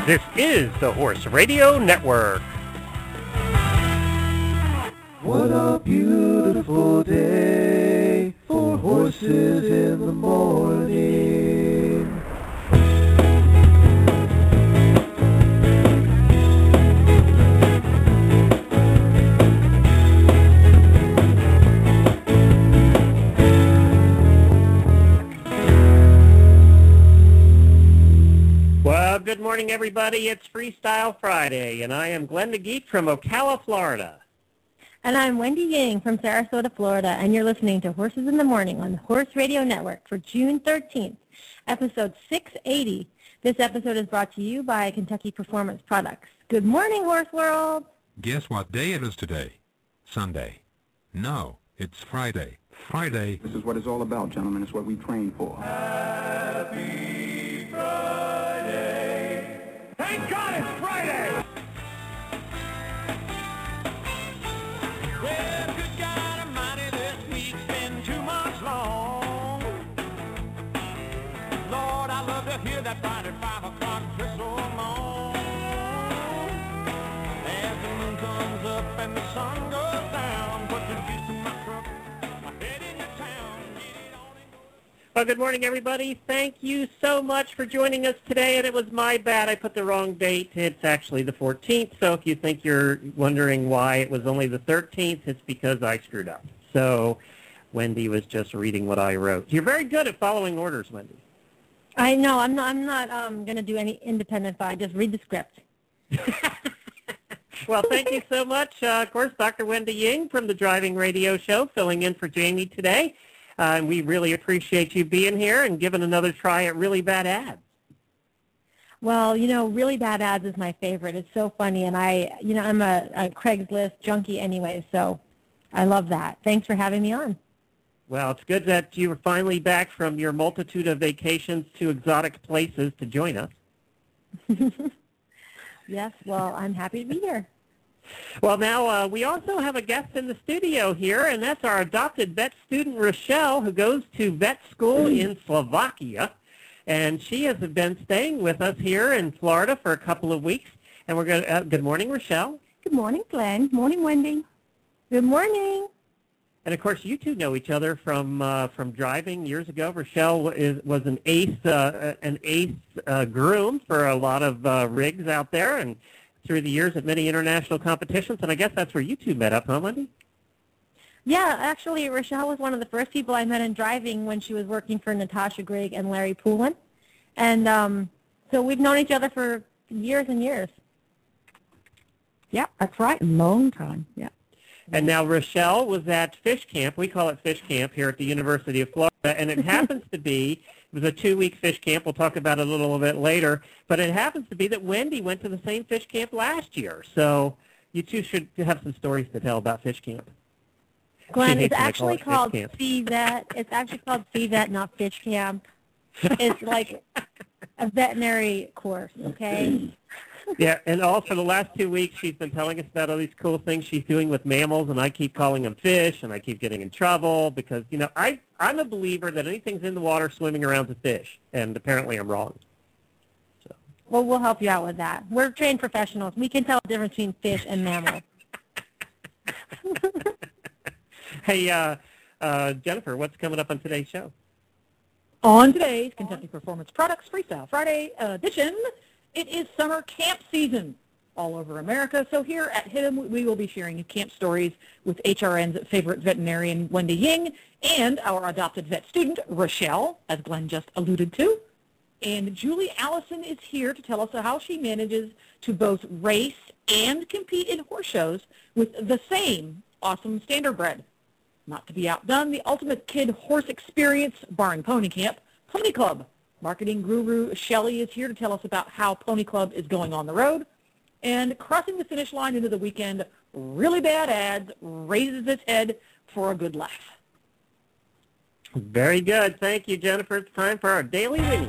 This is the Horse Radio Network. What a beautiful day for horses in the morning. Well, good morning, everybody. It's Freestyle Friday, and I am Glenn the Geek from Ocala, Florida. And I'm Wendy Ying from Sarasota, Florida, and you're listening to Horses in the Morning on the Horse Radio Network for June 13th, episode 680. This episode is brought to you by Kentucky Performance Products. Good morning, Horse World. Guess what day it is today? Sunday. No, it's Friday. Friday. This is what it's all about, gentlemen. It's what we train for. Happy Friday. Thank God it's Friday. Well, good God Almighty, this week's been too much long. Lord, I love to hear that Friday 5 o'clock whistle moan. As the moon comes up and the sun goes down, put the juice in my truck, I'm heading to town, get it on and go. Well, good morning, everybody. Thank you so much for joining us today, and it was my bad. I put the wrong date. It's actually the 14th, so if you think you're wondering why it was only the 13th, it's because I screwed up. So Wendy was just reading what I wrote. You're very good at following orders, Wendy. I know, I'm not going to do any independent thought. Just read the script. Well, thank you so much. Of course, Dr. Wendy Ying from the Driving Radio Show, filling in for Jamie today. And we really appreciate you being here and giving another try at Really Bad Ads. Well, you know, Really Bad Ads is my favorite. It's so funny, and I'm a Craigslist junkie anyway, so I love that. Thanks for having me on. Well, it's good that you were finally back from your multitude of vacations to exotic places to join us. Yes, well, I'm happy to be here. Well, now we also have a guest in the studio here, and that's our adopted vet student, Rochelle, who goes to vet school in Slovakia. And she has been staying with us here in Florida for a couple of weeks. And we're going to, good morning, Rochelle. Good morning, Glenn. Morning, Wendy. Good morning. And, of course, you two know each other from driving years ago. Rochelle was an ace groom for a lot of rigs out there and through the years at many international competitions. And I guess that's where you two met up, huh, Wendy? Yeah, actually, Rochelle was one of the first people I met in driving when she was working for Natasha Grigg and Larry Poulin. And so we've known each other for years and years. Yeah, that's right. Long time. Yeah. And now Rochelle was at Fish Camp. We call it Fish Camp here at the University of Florida. And it happens to be, it was a 2-week fish camp. We'll talk about it a little bit later. But it happens to be that Wendy went to the same fish camp last year. So you two should have some stories to tell about Fish Camp. Glenn, it's actually called CVET. It's actually called CVET, not Fish Camp. It's like a veterinary course, okay? Yeah, and also the last 2 weeks she's been telling us about all these cool things she's doing with mammals, and I keep calling them fish, and I keep getting in trouble because, you know, I'm a believer that anything's in the water swimming around is a fish, and apparently I'm wrong. So. Well, we'll help you out with that. We're trained professionals. We can tell the difference between fish and mammal. Hey, Jennifer, what's coming up on today's show? On today's Kentucky Performance Products Freestyle Friday edition, it is summer camp season all over America. So here at HIT'em, we will be sharing camp stories with HRN's favorite veterinarian, Wendy Ying, and our adopted vet student, Rochelle, as Glenn just alluded to. And Julie Allison is here to tell us how she manages to both race and compete in horse shows with the same awesome standardbred. Not to be outdone, the ultimate kid horse experience, barring Pony Camp, Pony Club. Marketing guru Shelley is here to tell us about how Pony Club is going on the road. And crossing the finish line into the weekend, Really Bad Ads raises its head for a good laugh. Very good. Thank you, Jennifer. It's time for our Daily Winnie.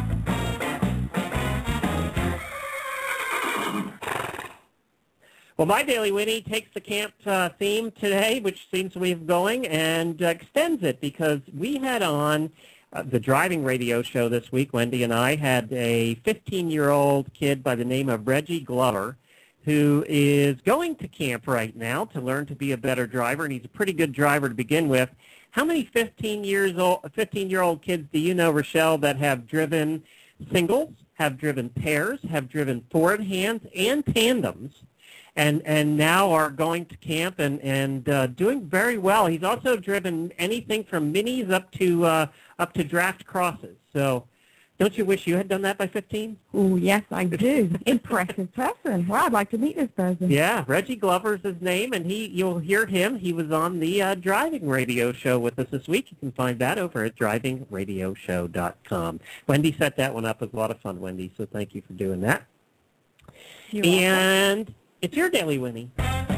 Well, my Daily Winnie takes the camp theme today, which seems to be going, and extends it because we had on the driving radio show this week. Wendy and I had a 15-year-old kid by the name of Reggie Glover who is going to camp right now to learn to be a better driver, and he's a pretty good driver to begin with. How many 15-year-old kids do you know, Rochelle, that have driven singles, have driven pairs, have driven four-in-hands and tandems, and now are going to camp and doing very well? He's also driven anything from minis up to draft crosses. So don't you wish you had done that by 15? Oh, yes, I do. Impressive person. Well, I'd like to meet this person. Yeah, Reggie Glover's his name, and you'll hear him. He was on the driving radio show with us this week. You can find that over at drivingradioshow.com. Wendy set that one up. It was a lot of fun, Wendy, so thank you for doing that. You're welcome. And it's your Daily Winnie.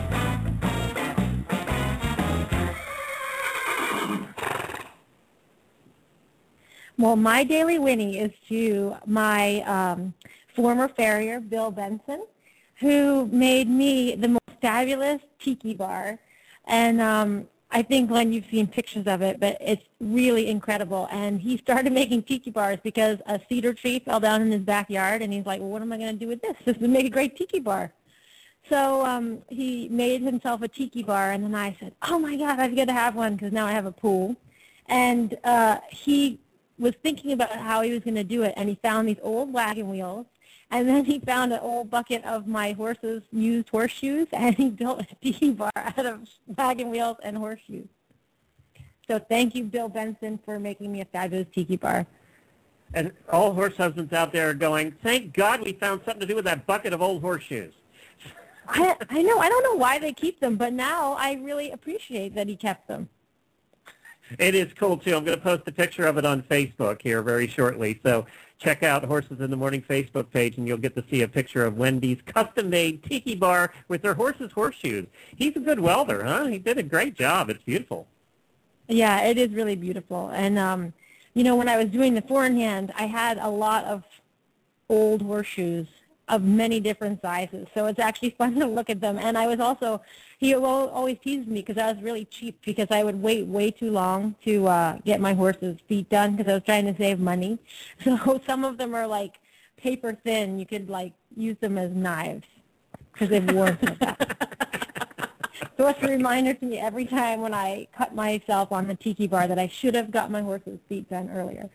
Well, my Daily Winnie is to my former farrier, Bill Benson, who made me the most fabulous tiki bar. And I think, Glenn, you've seen pictures of it, but it's really incredible. And he started making tiki bars because a cedar tree fell down in his backyard, and he's like, well, what am I going to do with this? This would make a great tiki bar. So he made himself a tiki bar, and then I said, oh, my God, I've got to have one because now I have a pool. And he was thinking about how he was going to do it, and he found these old wagon wheels, and then he found an old bucket of my horse's used horseshoes, and he built a tiki bar out of wagon wheels and horseshoes. So thank you, Bill Benson, for making me a fabulous tiki bar. And all horse husbands out there are going, thank God we found something to do with that bucket of old horseshoes. I know. I don't know why they keep them, but now I really appreciate that he kept them. It is cool, too. I'm going to post a picture of it on Facebook here very shortly. So check out Horses in the Morning Facebook page, and you'll get to see a picture of Wendy's custom-made tiki bar with her horse's horseshoes. He's a good welder, huh? He did a great job. It's beautiful. Yeah, it is really beautiful. And, when I was doing the four-in-hand, I had a lot of old horseshoes of many different sizes. So it's actually fun to look at them. And I was also, he always teased me because I was really cheap because I would wait way too long to get my horse's feet done because I was trying to save money. So some of them are like paper thin. You could like use them as knives because they've worn so that. So it's a reminder to me every time when I cut myself on the tiki bar that I should have got my horse's feet done earlier.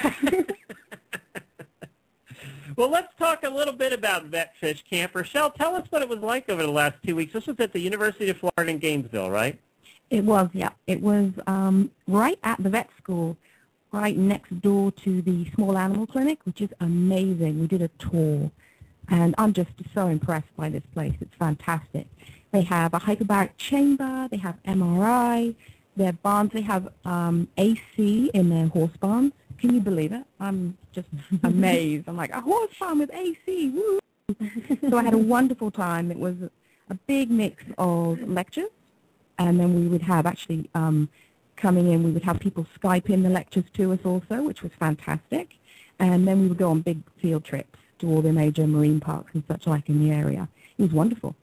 Well, let's talk a little bit about Vet Fish Camp. Rochelle, tell us what it was like over the last 2 weeks. This was at the University of Florida in Gainesville, right? It was, yeah. It was right at the vet school, right next door to the small animal clinic, which is amazing. We did a tour, and I'm just so impressed by this place. It's fantastic. They have a hyperbaric chamber. They have MRI. Their barns, they have AC in their horse barns. Can you believe it? I'm just amazed. I'm like, a horse farm with AC, woo! So I had a wonderful time. It was a big mix of lectures, and then we would have actually coming in, we would have people Skype in the lectures to us also, which was fantastic. And then we would go on big field trips to all the major marine parks and such like in the area. It was wonderful.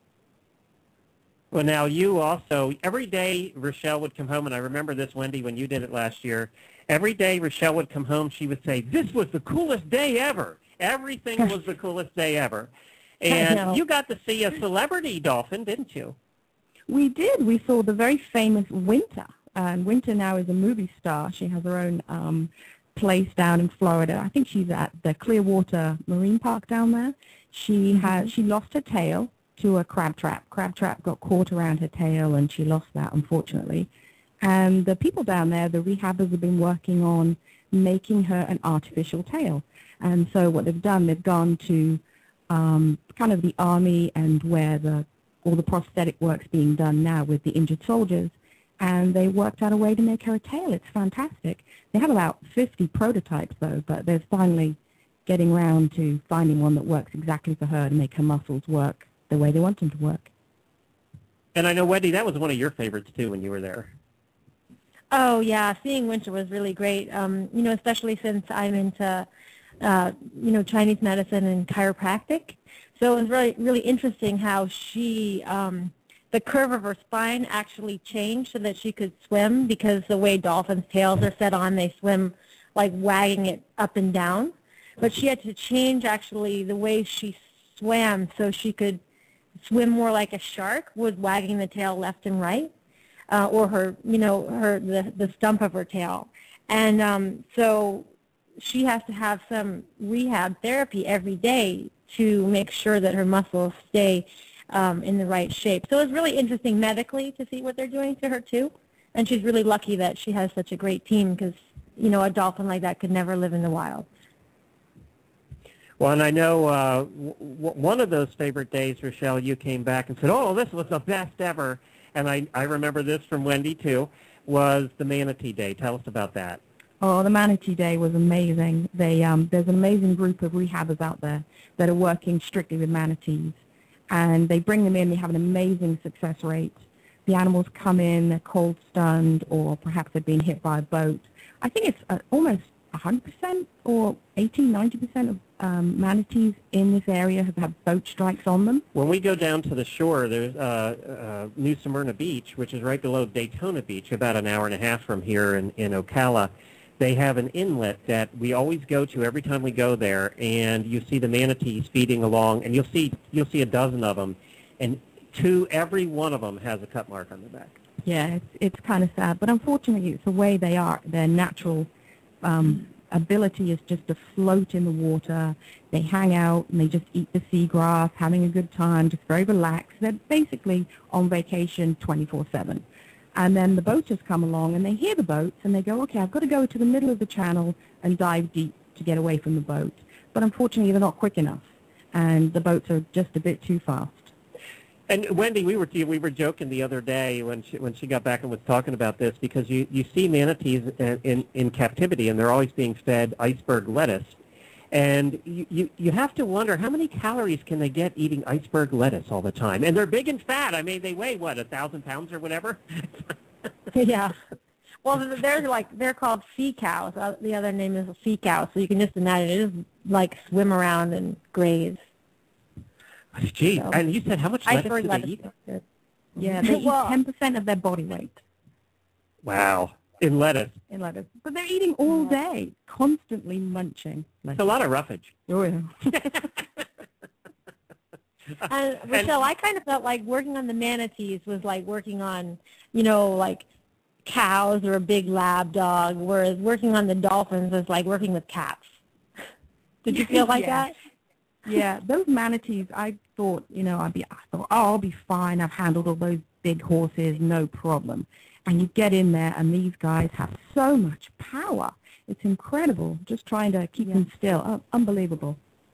Well, now you also, every day Rochelle would come home, and I remember this, Wendy, when you did it last year. Every day Rochelle would come home, she would say, this was the coolest day ever. Everything was the coolest day ever. And you got to see a celebrity dolphin, didn't you? We did. We saw the very famous Winter. And Winter now is a movie star. She has her own place down in Florida. I think she's at the Clearwater Marine Park down there. She lost her tail to a crab trap. Crab trap got caught around her tail, and she lost that, unfortunately. And the people down there, the rehabbers, have been working on making her an artificial tail. And so what they've done, they've gone to kind of the army and where all the prosthetic work's being done now with the injured soldiers, and they worked out a way to make her a tail. It's fantastic. They have about 50 prototypes, though, but they're finally getting around to finding one that works exactly for her to make her muscles work the way they want them to work. And I know, Wendy, that was one of your favorites, too, when you were there. Oh, yeah, seeing Winter was really great, especially since I'm into, Chinese medicine and chiropractic. So it was really, really interesting how she, the curve of her spine actually changed so that she could swim because the way dolphins' tails are set on, they swim like wagging it up and down. But she had to change actually the way she swam so she could swim more like a shark, with wagging the tail left and right, or the stump of her tail. And so she has to have some rehab therapy every day to make sure that her muscles stay in the right shape. So it's really interesting medically to see what they're doing to her too. And she's really lucky that she has such a great team, because, a dolphin like that could never live in the wild. Well, and I know one of those favorite days, Rochelle, you came back and said, "Oh, this was the best ever." And I remember this from Wendy, too, was the Manatee Day. Tell us about that. Oh, the Manatee Day was amazing. There's an amazing group of rehabbers out there that are working strictly with manatees. And they bring them in. They have an amazing success rate. The animals come in, they're cold stunned, or perhaps they've been hit by a boat. I think it's almost 100% or 80-90% of manatees in this area have had boat strikes on them. When we go down to the shore, there's New Smyrna Beach, which is right below Daytona Beach, about an hour and a half from here in Ocala. They have an inlet that we always go to every time we go there, and you see the manatees feeding along, and you'll see a dozen of them, and every one of them has a cut mark on their back. Yeah, it's kind of sad, but unfortunately it's the way they are. Their natural ability is just to float in the water. They hang out and they just eat the seagrass, having a good time, just very relaxed. They're basically on vacation 24/7. And then the boaters come along and they hear the boats and they go, okay, I've got to go to the middle of the channel and dive deep to get away from the boat. But unfortunately, they're not quick enough, and the boats are just a bit too fast. And Wendy, we were joking the other day when she got back and was talking about this, because you see manatees in captivity, and they're always being fed iceberg lettuce, and you have to wonder how many calories can they get eating iceberg lettuce all the time. And they're big and fat. I mean, they weigh 1,000 pounds or whatever. Yeah. Well, they're called sea cows. The other name is sea cow. So you can just imagine it just like swim around and graze. Gee, So, and you said how much lettuce iceberg do they eat? lettuce. Yeah, they eat 10% of their body weight Wow, in lettuce. in lettuce. But they're eating all day, constantly munching lettuce. It's a lot of roughage. Oh, yeah. And Rochelle, I kind of felt like working on the manatees was like working on, like cows or a big lab dog, whereas working on the dolphins is like working with cats. Did you feel like Yeah. that? Yeah, those manatees, I thought, I'll be fine. I've handled all those big horses, no problem. And you get in there, and these guys have so much power. It's incredible, just trying to keep them still. Unbelievable.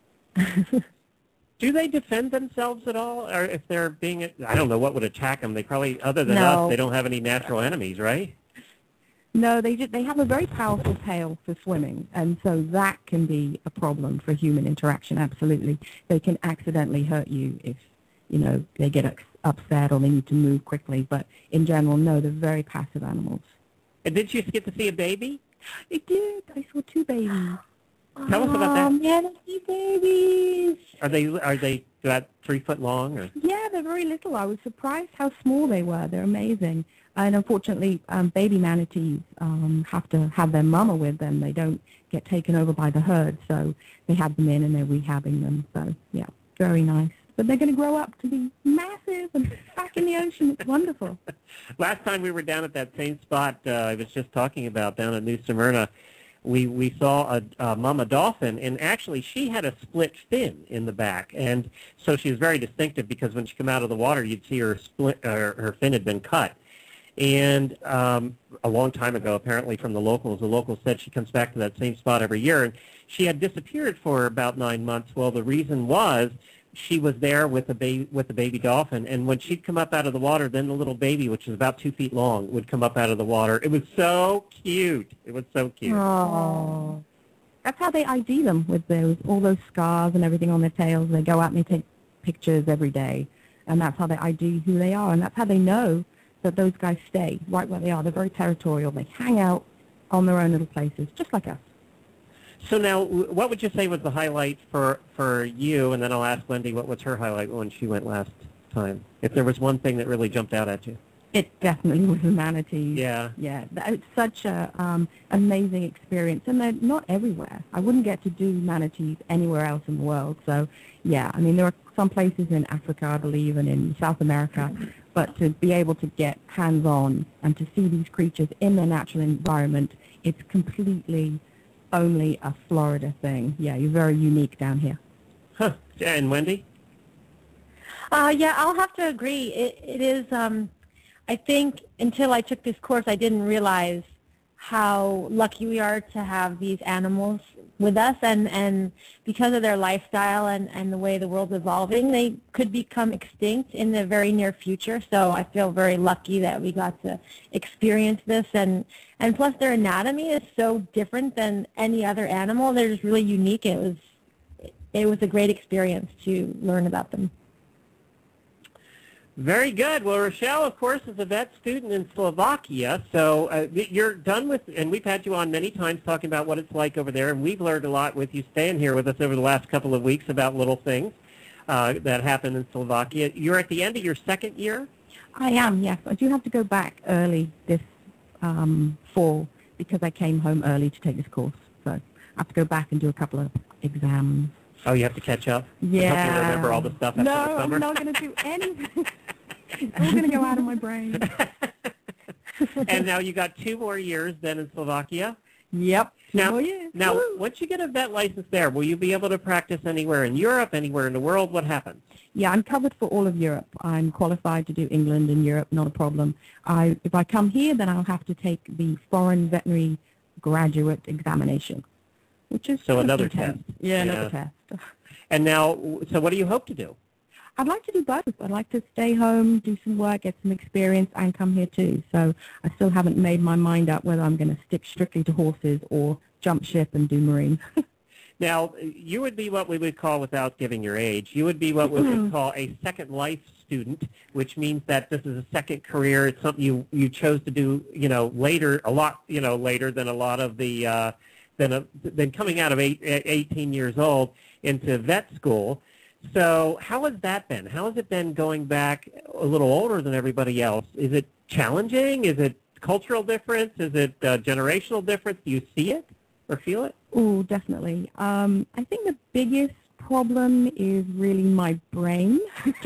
Do they defend themselves at all? Or if they're being, I don't know what would attack them. They probably, other than No. us, they don't have any natural enemies, right? No, they have a very powerful tail for swimming, and so that can be a problem for human interaction, absolutely. They can accidentally hurt you if, they get upset or they need to move quickly, but in general, no, they're very passive animals. And did you get to see a baby? I did. I saw 2 babies. Tell us about that. Manatee babies. Are they about 3 foot long? Or? Yeah, they're very little. I was surprised how small they were. They're amazing. And unfortunately, baby manatees have to have their mama with them. They don't get taken over by the herd, so they have them in and they're rehabbing them. So, yeah, very nice. But they're going to grow up to be massive and back in the ocean. It's wonderful. Last time we were down at that same spot I was just talking about down at New Smyrna, we saw a mama dolphin, and actually she had a split fin in the back, and so she was very distinctive because when she came out of the water, you'd see her her fin had been cut. And a long time ago, apparently from the locals said she comes back to that same spot every year, and she had disappeared for about 9 months. Well, the reason was she was there with the baby dolphin, and when she'd come up out of the water, then the little baby, which was about 2 feet long, would come up out of the water. It was so cute. It was so cute. Oh. That's how they ID them, with all those scars and everything on their tails. They go out and they take pictures every day, and that's how they ID who they are, and that's how they know that those guys stay right where they are. They're very territorial. They hang out on their own little places, just like us. So now, what would you say was the highlight for you? And then I'll ask Wendy what was her highlight when she went last time. If there was one thing that really jumped out at you. It definitely was the manatees. Yeah. Yeah, it's such a amazing experience, and they're not everywhere. I wouldn't get to do manatees anywhere else in the world. So, yeah, I mean, there are some places in Africa, I believe, and in South America, but to be able to get hands-on and to see these creatures in their natural environment, it's completely only a Florida thing. Yeah, you're very unique down here. Huh. And Wendy? Yeah, I'll have to agree. It is, I think until I took this course, I didn't realize how lucky we are to have these animals with us, and because of their lifestyle and the way the world's evolving, they could become extinct in the very near future. So I feel very lucky that we got to experience this, and plus their anatomy is so different than any other animal. They're just really unique. It was a great experience to learn about them. Very good. Well, Rochelle, of course, is a vet student in Slovakia, so you're done with, and we've had you on many times talking about what it's like over there, and we've learned a lot with you staying here with us over the last couple of weeks about little things that happen in Slovakia. You're at the end of your second year? I am, yes. I do have to go back early this fall because I came home early to take this course. So I have to go back and do a couple of exams. Oh, you have to catch up? Yeah. I hope you remember all the stuff after the summer. No, I'm not going to do anything. It's all going to go out of my brain. And now you got 2 more years then in Slovakia? Yep. Now, Woo. once you get a vet license there, will you be able to practice anywhere in Europe, anywhere in the world? What happens? Yeah, I'm covered for all of Europe. I'm qualified to do England and Europe, not a problem. If I come here, then I'll have to take the Foreign Veterinary Graduate Examination, which is So another intense. test. Yeah, another test. And now, so what do you hope to do? I'd like to do both. I'd like to stay home, do some work, get some experience, and come here too. So I still haven't made my mind up whether I'm going to stick strictly to horses or jump ship and do marine. Now, you would be what we would call, without giving your age, you would be what we would call a second life student, which means that this is a second career. It's something you chose to do, later, a lot, later than a lot of the, than coming out of 18 years old into vet school. So how has that been? How has it been going back a little older than everybody else? Is it challenging? Is it cultural difference? Is it generational difference? Do you see it or feel it? Oh, definitely. I think the biggest problem is really my brain.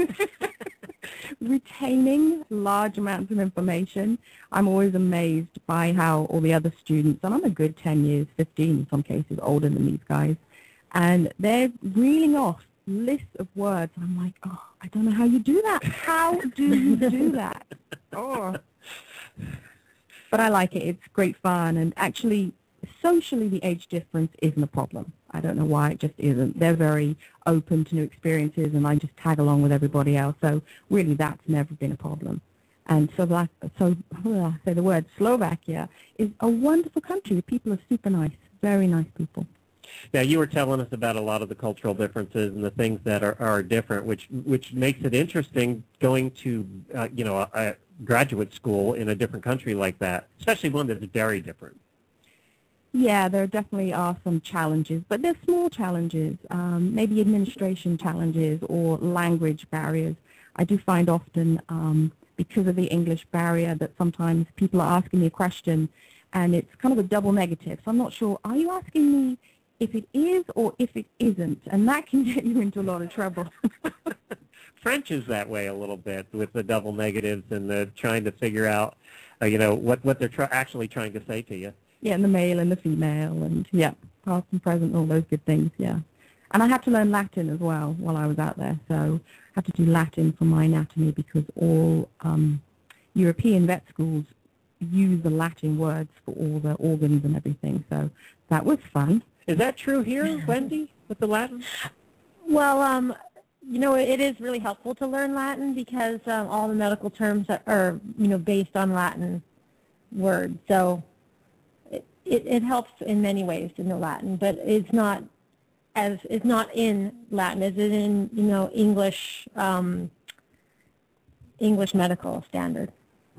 Retaining large amounts of information. I'm always amazed by how all the other students, and I'm a good 10 years, 15 in some cases, older than these guys, and they're reeling off lists of words. I'm like, oh, I don't know how you do that. How do you do that? Oh. But I like it. It's great fun. And actually, socially, the age difference isn't a problem. I don't know why, it just isn't. They're very open to new experiences, and I just tag along with everybody else. So really, that's never been a problem. And I say the word Slovakia is a wonderful country. The people are super nice, very nice people. Now, you were telling us about a lot of the cultural differences and the things that are different, which makes it interesting going to, a graduate school in a different country like that, especially one that's very different. Yeah, there definitely are some challenges, but they're small challenges, maybe administration challenges or language barriers. I do find often, because of the English barrier, that sometimes people are asking me a question, and it's kind of a double negative. So I'm not sure, are you asking me if it is or if it isn't? And that can get you into a lot of trouble. French is that way a little bit with the double negatives and the trying to figure out, what they're actually trying to say to you. Yeah, and the male and the female, and past and present, all those good things, yeah. And I had to learn Latin as well while I was out there, so I had to do Latin for my anatomy because all European vet schools use the Latin words for all the organs and everything, so that was fun. Is that true here, Wendy, with the Latin? Well, it is really helpful to learn Latin because all the medical terms are, based on Latin words. So it helps in many ways to know Latin, but it's not in Latin. It's in English medical standard.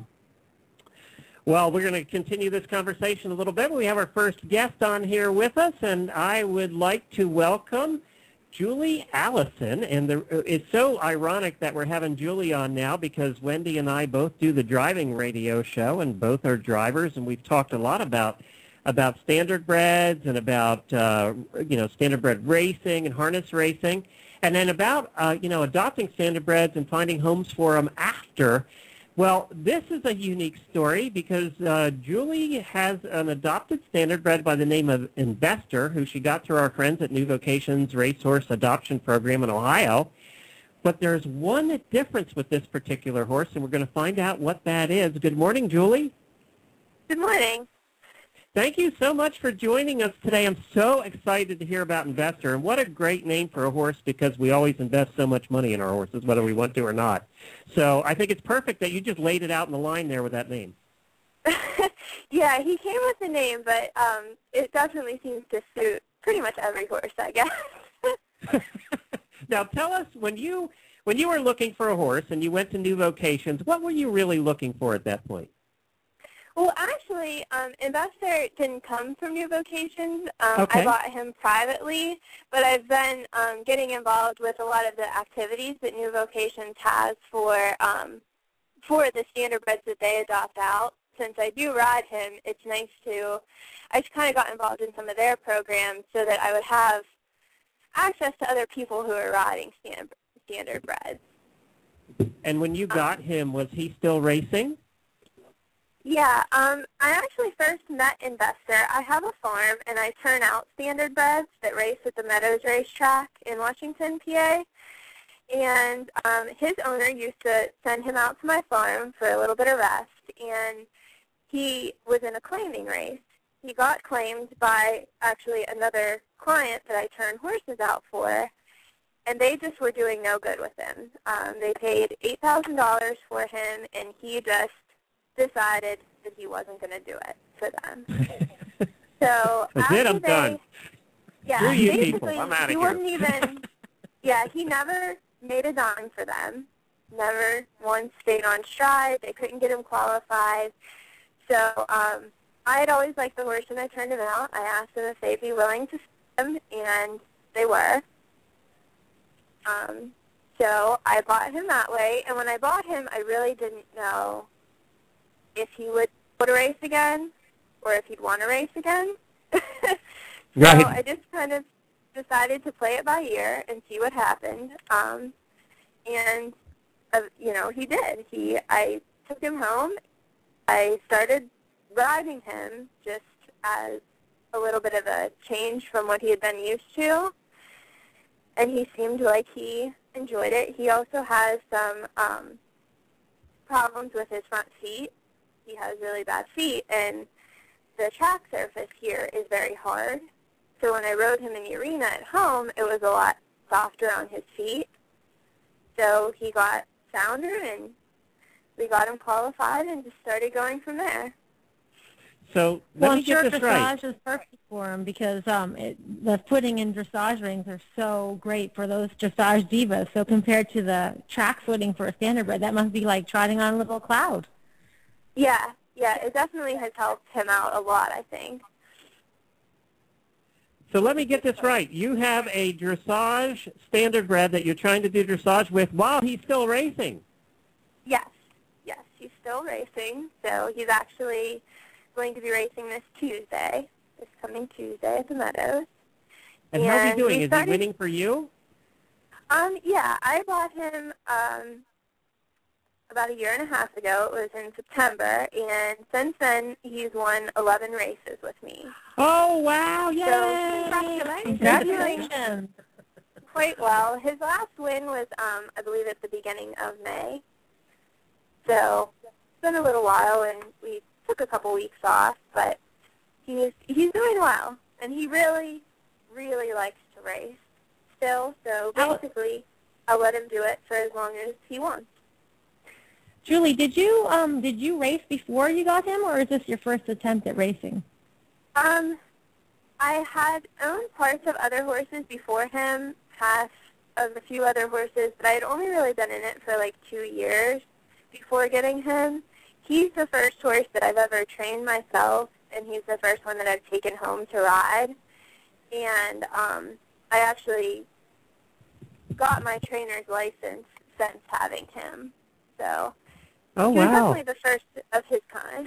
Well, we're going to continue this conversation a little bit. We have our first guest on here with us, and I would like to welcome Julie Allison, and it's so ironic that we're having Julie on now because Wendy and I both do the driving radio show, and both are drivers, and we've talked a lot about standardbreds and about standardbred racing and harness racing, and then about adopting standardbreds and finding homes for them after. Well, this is a unique story because Julie has an adopted standardbred by the name of Investor, who she got through our friends at New Vocations Racehorse Adoption Program in Ohio. But there's one difference with this particular horse, and we're going to find out what that is. Good morning, Julie. Good morning. Thank you so much for joining us today. I'm so excited to hear about Investor, and what a great name for a horse because we always invest so much money in our horses, whether we want to or not. So I think it's perfect that you just laid it out in the line there with that name. Yeah, he came with the name, but it definitely seems to suit pretty much every horse, I guess. Now tell us, when you were looking for a horse and you went to New Vocations, what were you really looking for at that point? Well, actually, Investor didn't come from New Vocations. Okay. I bought him privately, but I've been getting involved with a lot of the activities that New Vocations has for the standardbreds that they adopt out. Since I do ride him, it's nice I kind of got involved in some of their programs so that I would have access to other people who are riding standardbreds. And when you got him, was he still racing? Yeah, I actually first met Investor. I have a farm, and I turn out standardbreds that race at the Meadows Racetrack in Washington, PA. And his owner used to send him out to my farm for a little bit of rest, and he was in a claiming race. He got claimed by actually another client that I turn horses out for, and they just were doing no good with him. They paid $8,000 for him, and he just decided that he wasn't going to do it for them. So That's it, I'm done. Yeah, Screw you basically, people, I'm out of he here. wouldn't even, he never made a dime for them. Never once stayed on stride. They couldn't get him qualified. So I had always liked the horse, and I turned him out. I asked them if they'd be willing to sell him, and they were. So I bought him that way, and when I bought him, I really didn't know if he would go to race again or if he'd want to race again. So Right. I just kind of decided to play it by ear and see what happened. He did. I took him home. I started riding him just as a little bit of a change from what he had been used to, and he seemed like he enjoyed it. He also has some problems with his front feet. He has really bad feet, and the track surface here is very hard. So when I rode him in the arena at home, it was a lot softer on his feet. So he got sounder, and we got him qualified and just started going from there. So Well, let I'm me sure get this right. dressage is perfect for him because the footing in dressage rings are so great for those dressage divas. So compared to the track footing for a standardbred, that must be like trotting on a little cloud. Yeah, it definitely has helped him out a lot, I think. So let me get this right. You have a dressage standardbred that you're trying to do dressage with while he's still racing. Yes, he's still racing. So he's actually going to be racing this coming Tuesday at the Meadows. And how's he And doing? we Is started- he winning for you? Yeah, I bought him about a year and a half ago. It was in September, and since then he's won 11 races with me. Oh, wow. Yay! So Congratulations. quite well. His last win was, I believe, at the beginning of May. So it's been a little while, and we took a couple weeks off, but he's doing well, and he really, really likes to race still. So basically, I'll let him do it for as long as he wants. Julie, did you race before you got him, or is this your first attempt at racing? I had owned parts of other horses before him, half of a few other horses, but I had only really been in it for like 2 years before getting him. He's the first horse that I've ever trained myself, and he's the first one that I've taken home to ride. And I actually got my trainer's license since having him. So Oh, he was wow. definitely the first of his kind.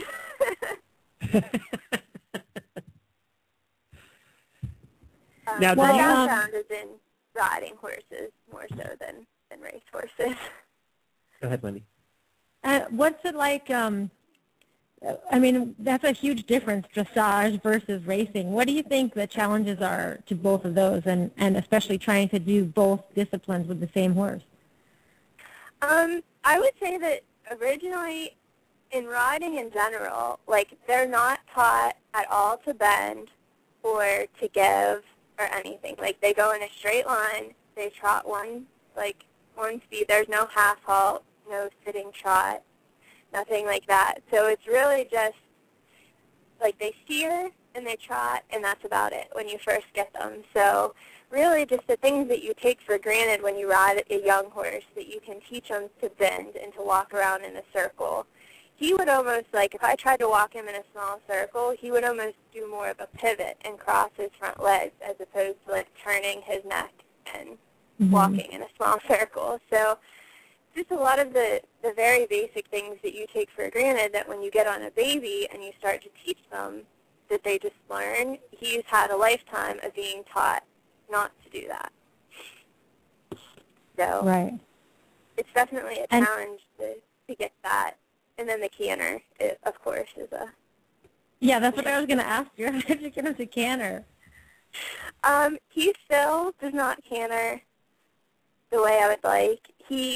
Now, my did you- background is in riding horses more so than race horses. Go ahead, Wendy. What's it like? I mean, that's a huge difference, dressage versus racing. What do you think the challenges are to both of those, and especially trying to do both disciplines with the same horse? I would say that originally in riding in general, like, they're not taught at all to bend or to give or anything. Like, they go in a straight line, they trot one speed. There's no half halt, no sitting trot, nothing like that. So it's really just, like, they steer and they trot, and that's about it when you first get them. So really just the things that you take for granted when you ride a young horse, that you can teach them to bend and to walk around in a circle. He would almost, like, if I tried to walk him in a small circle, he would almost do more of a pivot and cross his front legs as opposed to, like, turning his neck and walking in a small circle. So just a lot of the very basic things that you take for granted, that when you get on a baby and you start to teach them, that they just learn. He's had a lifetime of being taught not to do that. So Right. it's definitely a And- challenge to get that. And then the canter, of course, is a... Yeah, that's what I was going to ask you. How did you get him to canter? He still does not canter the way I would like.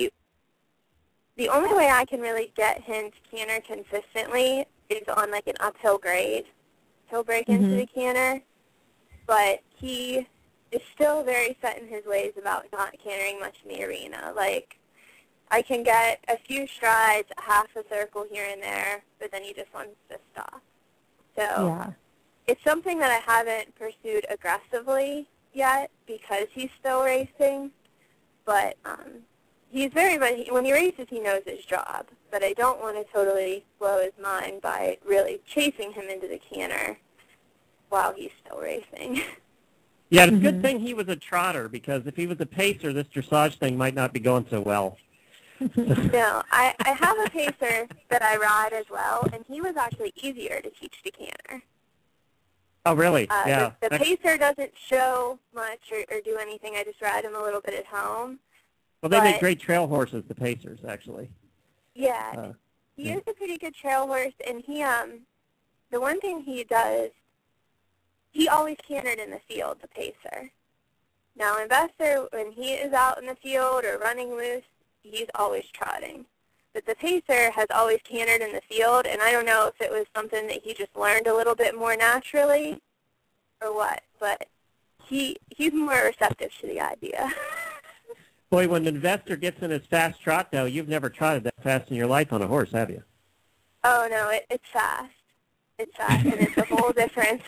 The only way I can really get him to canter consistently is on, like, an uphill grade. He'll break into the canter, but he is still very set in his ways about not cantering much in the arena. Like, I can get a few strides, half a circle here and there, but then he just wants to stop. So Yeah. it's something that I haven't pursued aggressively yet because he's still racing, but he's very much, when he races, he knows his job, but I don't want to totally blow his mind by really chasing him into the canter while he's still racing. Yeah, it's a good thing he was a trotter, because if he was a pacer, this dressage thing might not be going so well. No, I have a pacer that I ride as well, and he was actually easier to teach to canter. Oh, really? Yeah. The pacer doesn't show much or do anything. I just ride him a little bit at home. Well, they make but- great trail horses, the pacers, actually. Yeah, he is a pretty good trail horse, and he, the one thing he does, he always cantered in the field, the pacer. Now, Investor, when he is out in the field or running loose, he's always trotting. But the pacer has always cantered in the field, and I don't know if it was something that he just learned a little bit more naturally or what, but he's more receptive to the idea. Boy, when an investor gets in his fast trot, though, you've never trotted that fast in your life on a horse, have you? Oh, no, it's fast. It's fast, and it's a whole difference.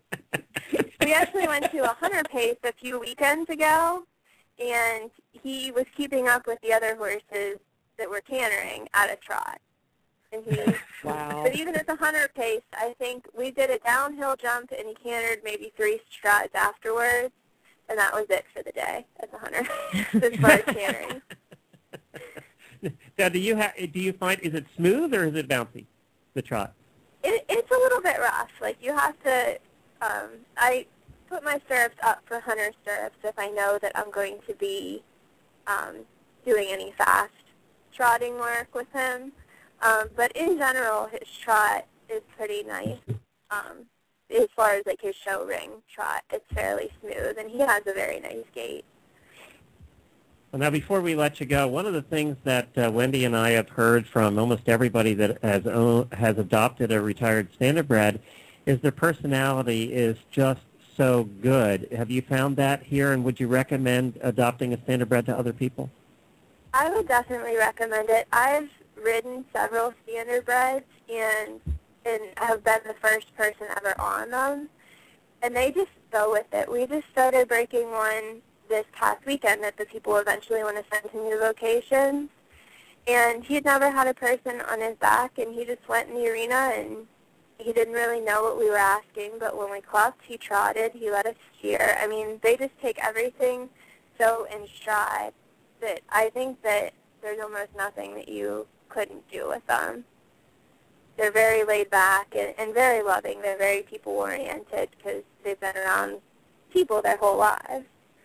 We actually went to a hunter pace a few weekends ago, and he was keeping up with the other horses that were cantering at a trot. And Wow. But even at the hunter pace, I think we did a downhill jump, and he cantered maybe 3 strides afterwards, and that was it for the day at the hunter as far as cantering. Now, do you find, is it smooth or is it bouncy, the trot? It's a little bit rough. Like, you have to, I put my stirrups up for hunter stirrups if I know that I'm going to be doing any fast trotting work with him. But in general, his trot is pretty nice. As far as, like, his show ring trot, it's fairly smooth, and he has a very nice gait. Well, now, before we let you go, one of the things that Wendy and I have heard from almost everybody that has adopted a retired standardbred is their personality is just so good. Have you found that here, and would you recommend adopting a standardbred to other people? I would definitely recommend it. I've ridden several standardbreds and have been the first person ever on them, and they just go with it. We just started breaking one this past weekend that the people eventually want to send to new locations, and he had never had a person on his back, and he just went in the arena, and he didn't really know what we were asking, but when we clucked, he trotted, he let us steer. I mean, they just take everything so in stride, that I think that there's almost nothing that you couldn't do with them. They're very laid back and very loving. They're very people-oriented because they've been around people their whole lives.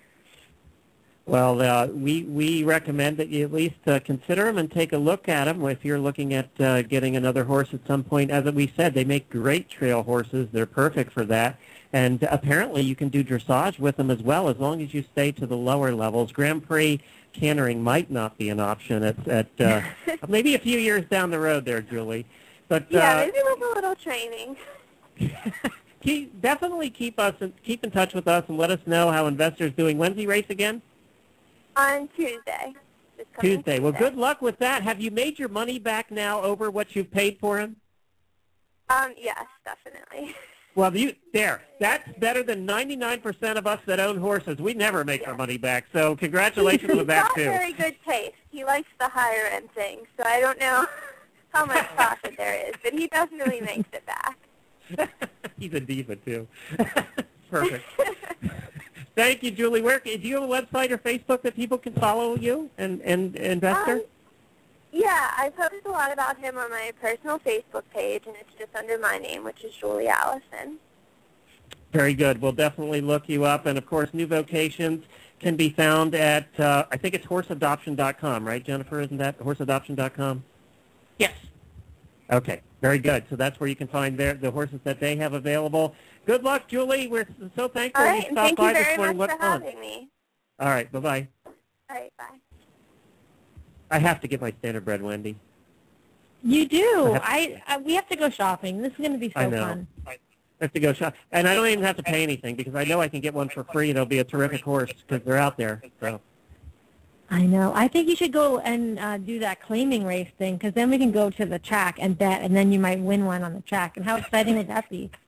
Well, we recommend that you at least consider them and take a look at them if you're looking at getting another horse at some point. As we said, they make great trail horses. They're perfect for that. And apparently you can do dressage with them as well as long as you stay to the lower levels. Grand Prix cantering might not be an option at maybe a few years down the road there, Julie. But yeah, maybe with a little training. Definitely keep in touch with us and let us know how Investor's doing. When's he race again? On Tuesday. Tuesday. Well, good luck with that. Have you made your money back now over what you've paid for him? Yes, definitely. Well, that's better than 99% of us that own horses. We never make our money back. So congratulations with that, too. He's got very good taste. He likes the higher-end things, so I don't know how much profit there is, but he definitely makes it back. He's a diva, too. Perfect. Thank you, Julie. Do you have a website or Facebook that people can follow you and Investor? Yeah, I post a lot about him on my personal Facebook page, and it's just under my name, which is Julie Allison. Very good. We'll definitely look you up. And, of course, New Vocations can be found at, I think it's horseadoption.com, right, Jennifer? Isn't that horseadoption.com? Yes. Okay, very good. So that's where you can find the horses that they have available. Good luck, Julie. We're so thankful you stopped thank by you this very morning. much What's for fun? having me. All right, bye-bye. All right, bye. I have to get my standardbred, Wendy. You do. We have to go shopping. This is going to be so I know. fun. I have to go shop. And I don't even have to pay anything because I know I can get one for free and it'll be a terrific horse because they're out there. So. I know. I think you should go and do that claiming race thing because then we can go to the track and bet, and then you might win one on the track. And how exciting would that be?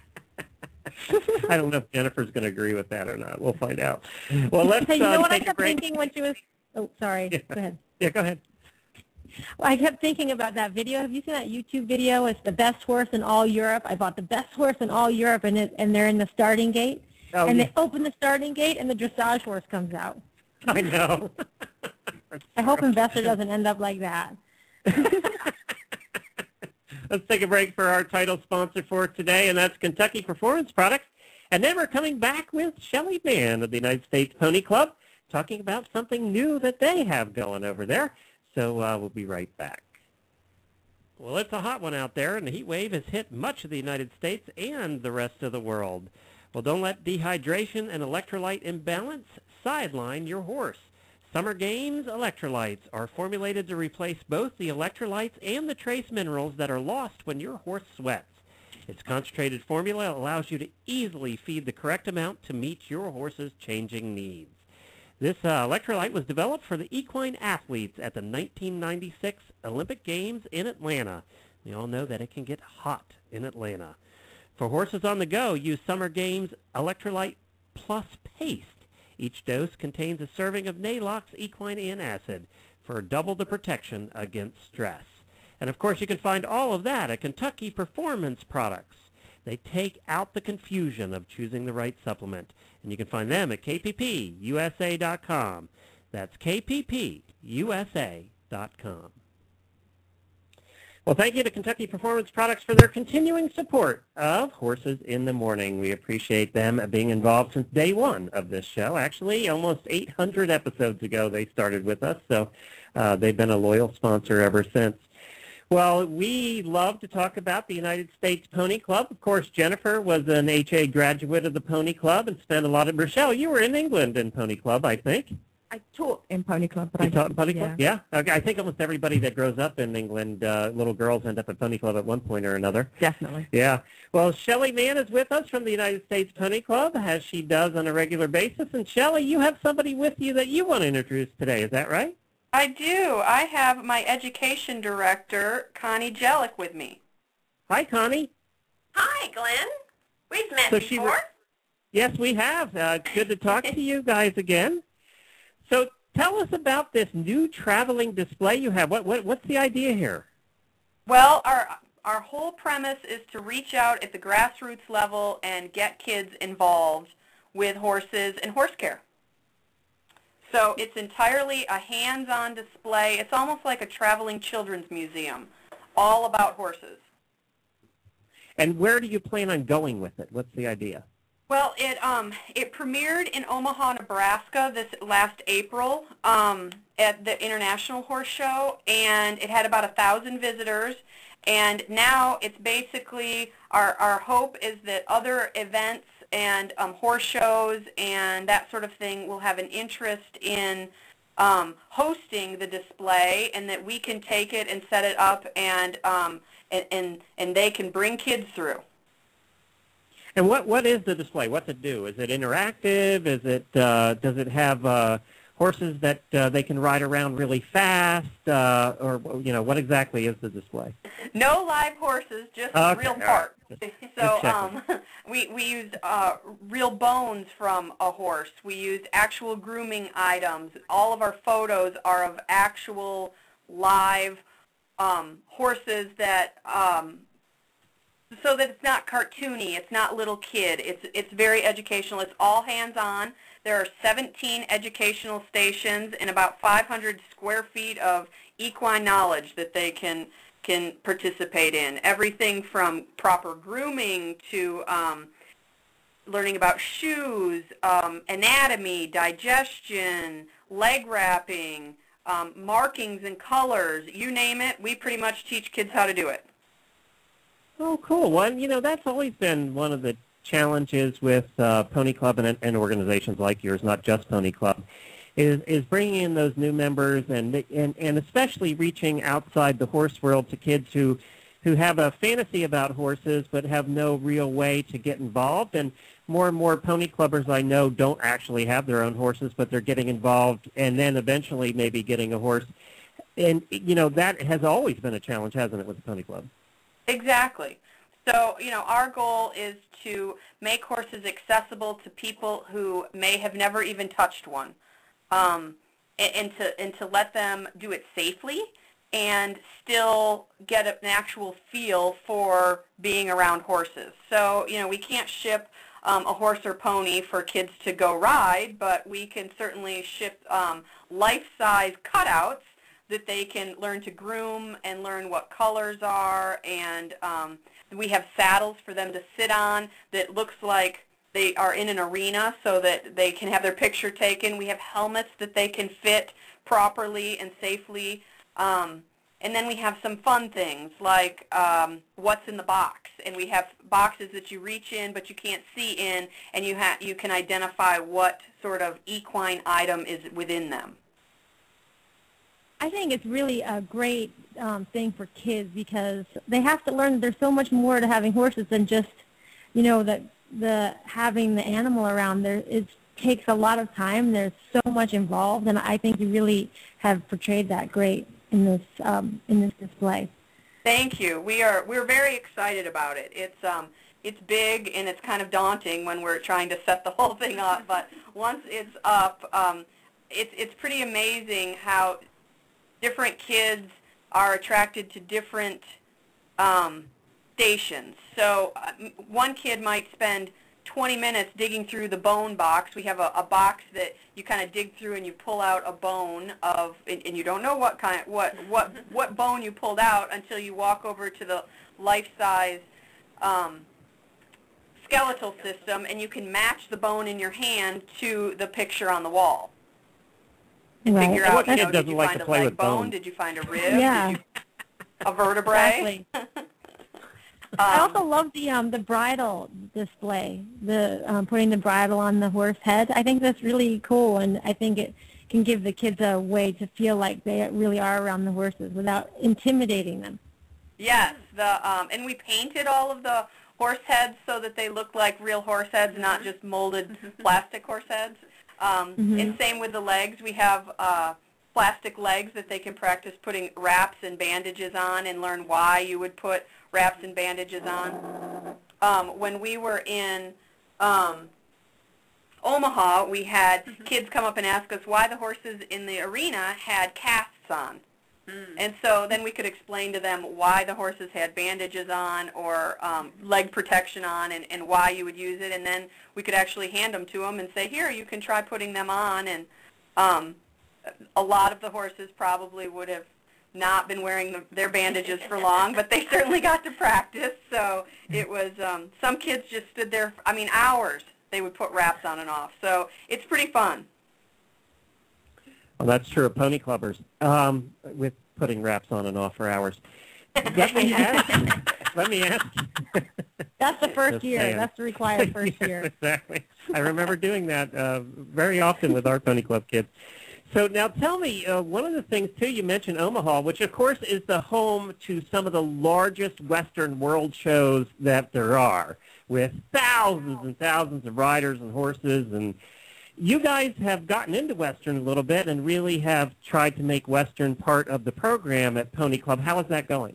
I don't know if Jennifer's going to agree with that or not. We'll find out. Well, let's Hey, you know what I take a kept break. thinking when she was... Oh, sorry. Yeah. Go ahead. Yeah, go ahead. Well, I kept thinking about that video. Have you seen that YouTube video? It's the best horse in all Europe. I bought the best horse in all Europe, and they're in the starting gate. Oh, and yeah. they open the starting gate, and the dressage horse comes out. I know. I hope Investor doesn't end up like that. Let's take a break for our title sponsor for today, and that's Kentucky Performance Products. And then we're coming back with Shelley Mann of the United States Pony Club, talking about something new that they have going over there. So we'll be right back. Well, it's a hot one out there, and the heat wave has hit much of the United States and the rest of the world. Well, don't let dehydration and electrolyte imbalance sideline your horse. Summer Games electrolytes are formulated to replace both the electrolytes and the trace minerals that are lost when your horse sweats. Its concentrated formula allows you to easily feed the correct amount to meet your horse's changing needs. This electrolyte was developed for the equine athletes at the 1996 Olympic Games in Atlanta. We all know that it can get hot in Atlanta. For horses on the go, use Summer Games Electrolyte Plus Paste. Each dose contains a serving of Nalox equine antacid for double the protection against stress. And of course, you can find all of that at Kentucky Performance Products. They take out the confusion of choosing the right supplement. And you can find them at kppusa.com. That's kppusa.com. Well, thank you to Kentucky Performance Products for their continuing support of Horses in the Morning. We appreciate them being involved since day one of this show. Actually, almost 800 episodes ago they started with us, so they've been a loyal sponsor ever since. Well, we love to talk about the United States Pony Club. Of course, Jennifer was an HA graduate of the Pony Club and spent a lot of... Rochelle, you were in England in Pony Club, I think. I taught in Pony Club, but You taught in Pony Club? Yeah. Okay. I think almost everybody that grows up in England, little girls end up at Pony Club at one point or another. Definitely. Yeah. Well, Shelley Mann is with us from the United States Pony Club, as she does on a regular basis. And Shelley, you have somebody with you that you want to introduce today. Is that right? I do. I have my education director, Connie Jellick, with me. Hi, Connie. Hi, Glenn. We've met So before. Yes, we have. Good to talk to you guys again. So tell us about this new traveling display you have. What's the idea here? Well, our whole premise is to reach out at the grassroots level and get kids involved with horses and horse care. So it's entirely a hands-on display. It's almost like a traveling children's museum, all about horses. And where do you plan on going with it? What's the idea? Well, it premiered in Omaha, Nebraska this last April at the International Horse Show, and it had about 1,000 visitors. And now it's basically, our hope is that other events and horse shows and that sort of thing will have an interest in hosting the display, and that we can take it and set it up, and they can bring kids through. And what is the display? What's it do? Is it interactive? Is it does it have horses that they can ride around really fast? Or what exactly is the display? No live horses, just Okay, real all parts. right. So we used real bones from a horse. We used actual grooming items. All of our photos are of actual live horses that so that it's not cartoony, it's not little kid, it's very educational, it's all hands-on. There are 17 educational stations and about 500 square feet of equine knowledge that they can participate in. Everything from proper grooming to learning about shoes, anatomy, digestion, leg wrapping, markings and colors, you name it, we pretty much teach kids how to do it. Oh, cool. Well, that's always been one of the challenges with Pony Club and organizations like yours, not just Pony Club, is bringing in those new members and especially reaching outside the horse world to kids who have a fantasy about horses but have no real way to get involved. And more Pony Clubbers I know don't actually have their own horses, but they're getting involved and then eventually maybe getting a horse. And, that has always been a challenge, hasn't it, with the Pony Club? Exactly. So, our goal is to make horses accessible to people who may have never even touched one, and to let them do it safely and still get an actual feel for being around horses. So, we can't ship a horse or pony for kids to go ride, but we can certainly ship life-size cutouts that they can learn to groom and learn what colors are, and we have saddles for them to sit on that looks like they are in an arena so that they can have their picture taken. We have helmets that they can fit properly and safely, and then we have some fun things like what's in the box, and we have boxes that you reach in but you can't see in, and you can identify what sort of equine item is within them. I think it's really a great thing for kids because they have to learn that there's so much more to having horses than just, that the having the animal around. It takes a lot of time. There's so much involved, and I think you really have portrayed that great in this display. Thank you. We're very excited about it. It's big and it's kind of daunting when we're trying to set the whole thing up, but once it's up, it's pretty amazing how different kids are attracted to different stations. So one kid might spend 20 minutes digging through the bone box. We have a box that you kind of dig through and you pull out a bone of, and you don't know what bone you pulled out until you walk over to the life-size skeletal system, and you can match the bone in your hand to the picture on the wall. And figure out, What kid did doesn't you like find to a play leg with bone? bones? Did you find a rib? Yeah. Did you, a vertebrae? Exactly. I also love the bridle display, putting the bridle on the horse head. I think that's really cool, and I think it can give the kids a way to feel like they really are around the horses without intimidating them. Yes, and we painted all of the horse heads so that they look like real horse heads, not just molded plastic horse heads. And same with the legs. We have plastic legs that they can practice putting wraps and bandages on and learn why you would put wraps and bandages on. When we were in Omaha, we had kids come up and ask us why the horses in the arena had casts on. And so then we could explain to them why the horses had bandages on or leg protection on and why you would use it. And then we could actually hand them to them and say, here, you can try putting them on. And A lot of the horses probably would have not been wearing their bandages for long, but they certainly got to practice. So it was, some kids just stood there, hours they would put wraps on and off. So it's pretty fun. Well, that's true of pony clubbers, with putting wraps on and off for hours. Let me ask. That's the first Just year. saying. That's the required first Yes, year. exactly. I remember doing that very often with our pony club kids. So now tell me, one of the things, too, you mentioned Omaha, which, of course, is the home to some of the largest Western world shows that there are, with thousands and thousands of riders and horses. And you guys have gotten into Western a little bit and really have tried to make Western part of the program at Pony Club. How is that going?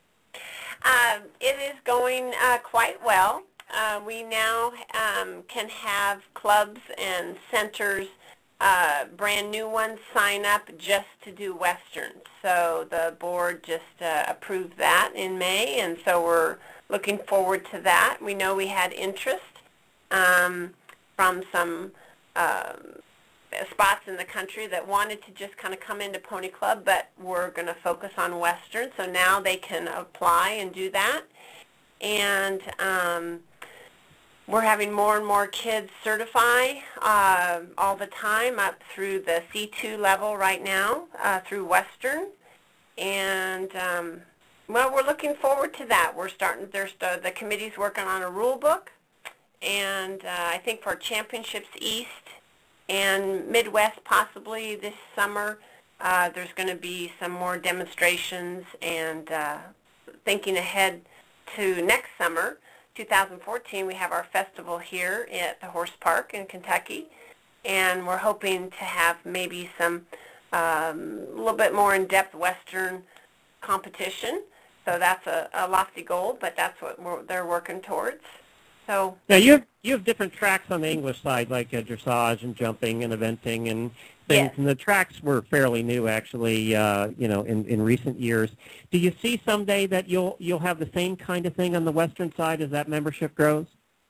It is going quite well. We now can have clubs and centers, brand new ones, sign up just to do Westerns. So the board just approved that in May, and so we're looking forward to that. We know we had interest from some spots in the country that wanted to just kind of come into Pony Club, but we're going to focus on Western, so now they can apply and do that. And we're having more and more kids certify all the time up through the C2 level right now through Western. And, well, we're looking forward to that. We're starting, the committee's working on a rule book, and I think for Championships East and Midwest possibly this summer, there's going to be some more demonstrations, and thinking ahead to next summer, 2014, we have our festival here at the Horse Park in Kentucky, and we're hoping to have maybe some a little bit more in-depth Western competition. So that's a lofty goal, but that's what they're working towards. So now you have different tracks on the English side, like dressage and jumping and eventing and things. Yes. And the tracks were fairly new, actually, in recent years. Do you see someday that you'll have the same kind of thing on the Western side as that membership grows?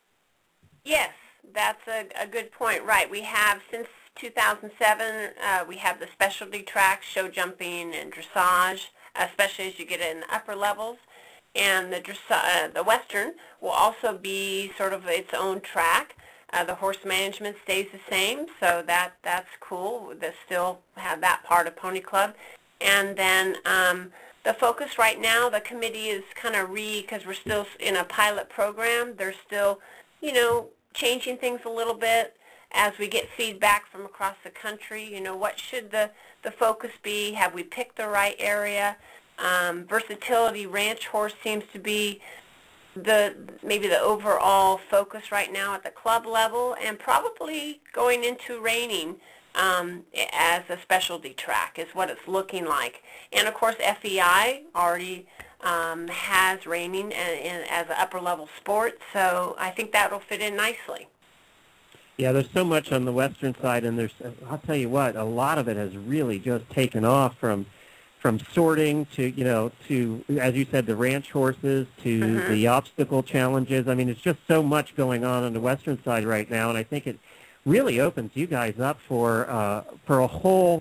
yes, that's a good point. Right. We have, since 2007, we have the specialty tracks, show jumping and dressage, especially as you get in the upper levels. And the Western will also be sort of its own track. The horse management stays the same, so that's cool. They still have that part of Pony Club. And then the focus right now, the committee is kind of because we're still in a pilot program, they're still, changing things a little bit as we get feedback from across the country. What should the focus be? Have we picked the right area? Versatility ranch horse seems to be maybe the overall focus right now at the club level, and probably going into reining as a specialty track is what it's looking like. And of course FEI already has reining as an upper level sport, so I think that will fit in nicely. Yeah, there's so much on the Western side, and I'll tell you what, a lot of it has really just taken off from sorting to, as you said, the ranch horses to the obstacle challenges. I mean, it's just so much going on the Western side right now, and I think it really opens you guys up for a whole,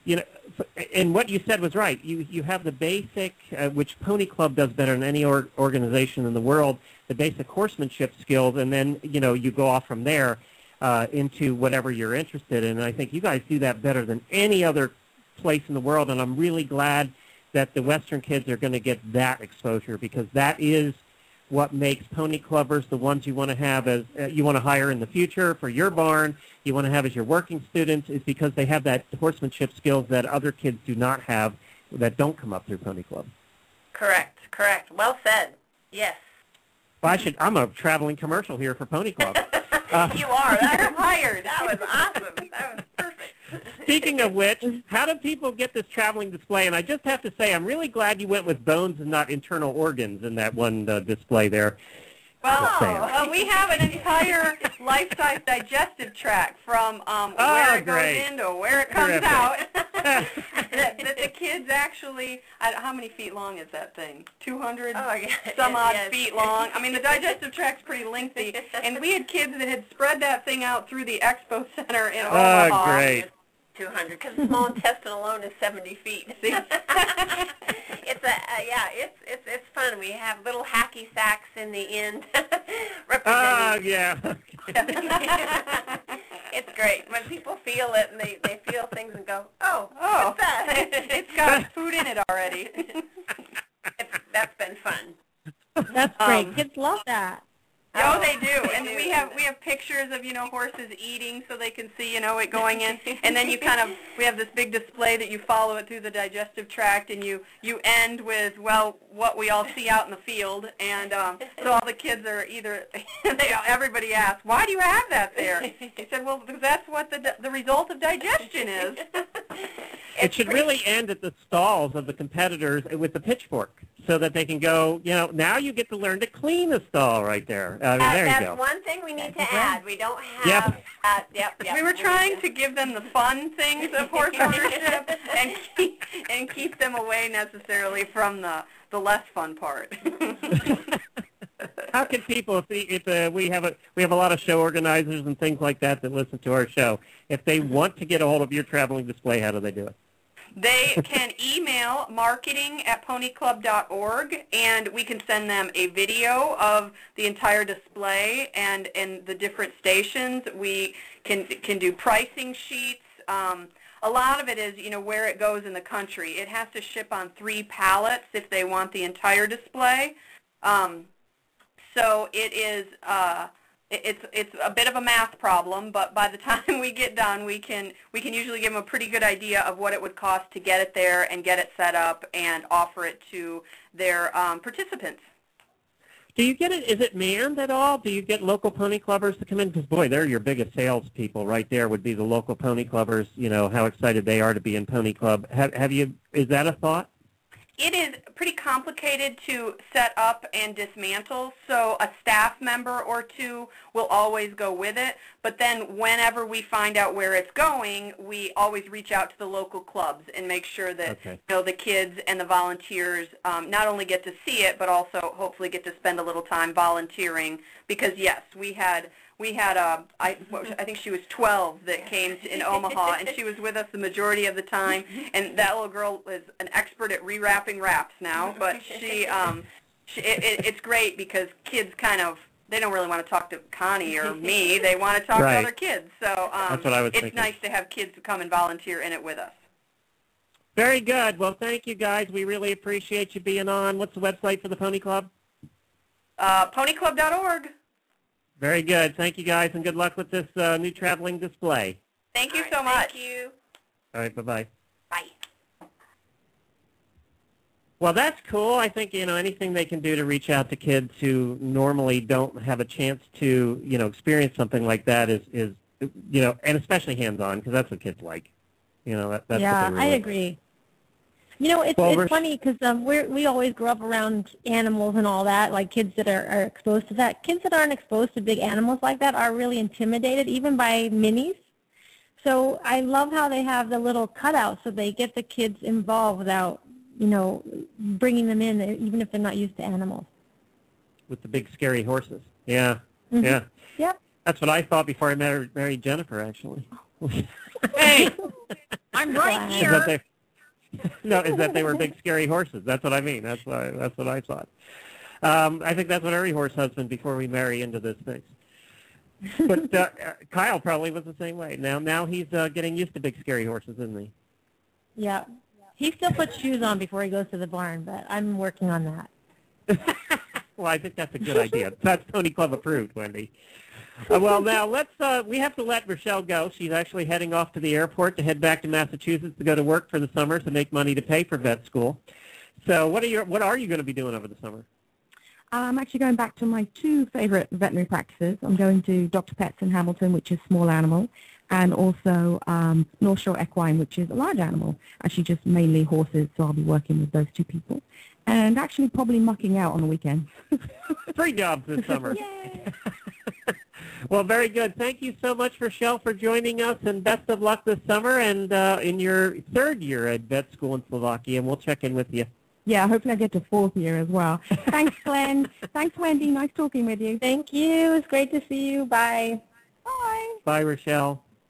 and what you said was right. You have the basic, which Pony Club does better than any organization in the world, the basic horsemanship skills, and then, you go off from there into whatever you're interested in. And I think you guys do that better than any other place in the world, and I'm really glad that the Western kids are going to get that exposure, because that is what makes pony clubbers the ones you want to have as you want to hire in the future for your barn, you want to have as your working students, is because they have that horsemanship skills that other kids do not have, that don't come up through Pony Club. Correct. Well said. Yes. Well, I'm a traveling commercial here for Pony Club. You are. I'm hired. That was awesome. That was perfect. Speaking of which, how do people get this traveling display? And I just have to say, I'm really glad you went with bones and not internal organs in that one display there. Well, we have an entire life-size digestive tract from where it goes in to where it comes out. that the kids actually, how many feet long is that thing? 200 some odd feet long. I mean, the digestive tract's pretty lengthy. And we had kids that had spread that thing out through the expo center in Omaha. Oh, great. 200, because the small intestine alone is 70 feet. It's fun. We have little hacky sacks in the end. Yeah. It's great when people feel it and they feel things and go, oh, what's that? It's got food in it already. That's been fun. That's great. Kids love that. Oh, they do, and they we do. have pictures of horses eating, so they can see it going in, and then we have this big display that you follow it through the digestive tract, and you end with what we all see out in the field, and so all the kids are either everybody asks, why do you have that there? He said, well, because that's what the result of digestion is. It should really end at the stalls of the competitors with the pitchfork, so that they can go, now you get to learn to clean the stall right there. I mean, there you go. That's one thing we need to add. We don't have Yep. We were trying to give them the fun things of horse ownership and keep them away necessarily from the less fun part. How can people, if we have a lot of show organizers and things like that listen to our show, if they want to get a hold of your traveling display, how do they do it? They can email marketing@ponyclub.org, and we can send them a video of the entire display and the different stations. We can do pricing sheets. A lot of it is, where it goes in the country. It has to ship on 3 pallets if they want the entire display. So it is. It's a bit of a math problem, but by the time we get done, we can usually give them a pretty good idea of what it would cost to get it there and get it set up and offer it to their participants. Do you get it? Is it manned at all? Do you get local pony clubbers to come in? Because boy, they're your biggest salespeople right there. Would be the local pony clubbers. How excited they are to be in Pony Club. Have you? Is that a thought? It is pretty complicated to set up and dismantle, so a staff member or 2 will always go with it, but then whenever we find out where it's going, we always reach out to the local clubs and make sure that the kids and the volunteers not only get to see it, but also hopefully get to spend a little time volunteering, because yes, we had I think she was 12 that came in Omaha, and she was with us the majority of the time. And that little girl is an expert at rewrapping wraps now. But it's great because kids they don't really want to talk to Connie or me. They want to talk to other kids. So that's what I was it's thinking. nice to have kids come and volunteer in it with us. Very good. Well, thank you guys. We really appreciate you being on. What's the website for the Pony Club? Ponyclub.org. Very good. Thank you, guys, and good luck with this new traveling display. Thank you so much. Thank you. All right, bye-bye. Bye. Well, that's cool. I think, anything they can do to reach out to kids who normally don't have a chance to, experience something like that is and especially hands-on, because that's what kids like. That's what they really I agree. It's funny because we always grew up around animals and all that, like kids that are exposed to that. Kids that aren't exposed to big animals like that are really intimidated, even by minis. So I love how they have the little cutouts so they get the kids involved without, bringing them in, even if they're not used to animals. With the big, scary horses. Yeah, Mm-hmm. yeah. Yep. That's what I thought before I married Jennifer, actually. Hey, I'm right Is here. that they were big, scary horses. That's what I mean. That's what I thought. I think that's what every horse husband before we marry into this thinks. But Kyle probably was the same way. Now he's getting used to big, scary horses, isn't he? Yeah. He still puts shoes on before he goes to the barn, but I'm working on that. Well, I think that's a good idea. That's Pony Club approved, Wendy. Well, now we have to let Rochelle go. She's actually heading off to the airport to head back to Massachusetts to go to work for the summer to make money to pay for vet school. So what are you going to be doing over the summer? I'm actually going back to my 2 favorite veterinary practices. I'm going to Dr. Pets in Hamilton, which is small animal, and also North Shore Equine, which is a large animal, actually just mainly horses, so I'll be working with those 2 people. And actually probably mucking out on the weekends. 3 jobs this summer. Yay! Well, very good. Thank you so much, Rochelle, for joining us, and best of luck this summer and in your 3rd year at vet school in Slovakia, and we'll check in with you. Yeah, hopefully I get to 4th year as well. Thanks, Glenn. Thanks, Wendy. Nice talking with you. Thank you. It's great to see you. Bye. Bye. Bye, Rochelle.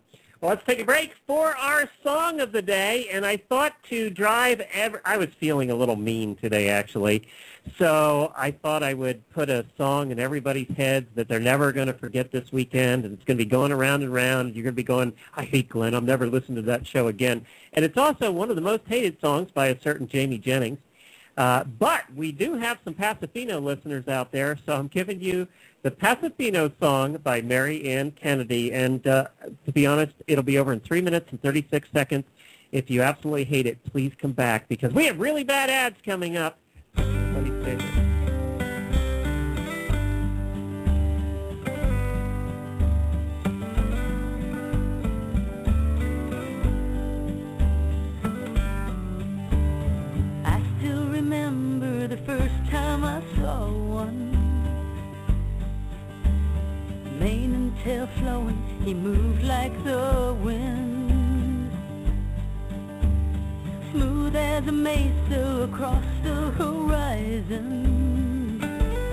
Well, let's take a break for our song of the day, and I thought to drive I was feeling a little mean today, actually, so I thought I would put a song in everybody's heads that they're never going to forget this weekend, and it's going to be going around and around, and you're going to be going, I hate Glenn, I'm never listening to that show again. And it's also one of the most hated songs by a certain Jamie Jennings. But we do have some Pasofino listeners out there, so I'm giving you the Pasofino song by Mary Ann Kennedy. And to be honest, it'll be over in 3 minutes and 36 seconds. If you absolutely hate it, please come back because we have really bad ads coming up. Let me stay here. The first time I saw one, mane and tail flowing, he moved like the wind, smooth as a mesa across the horizon.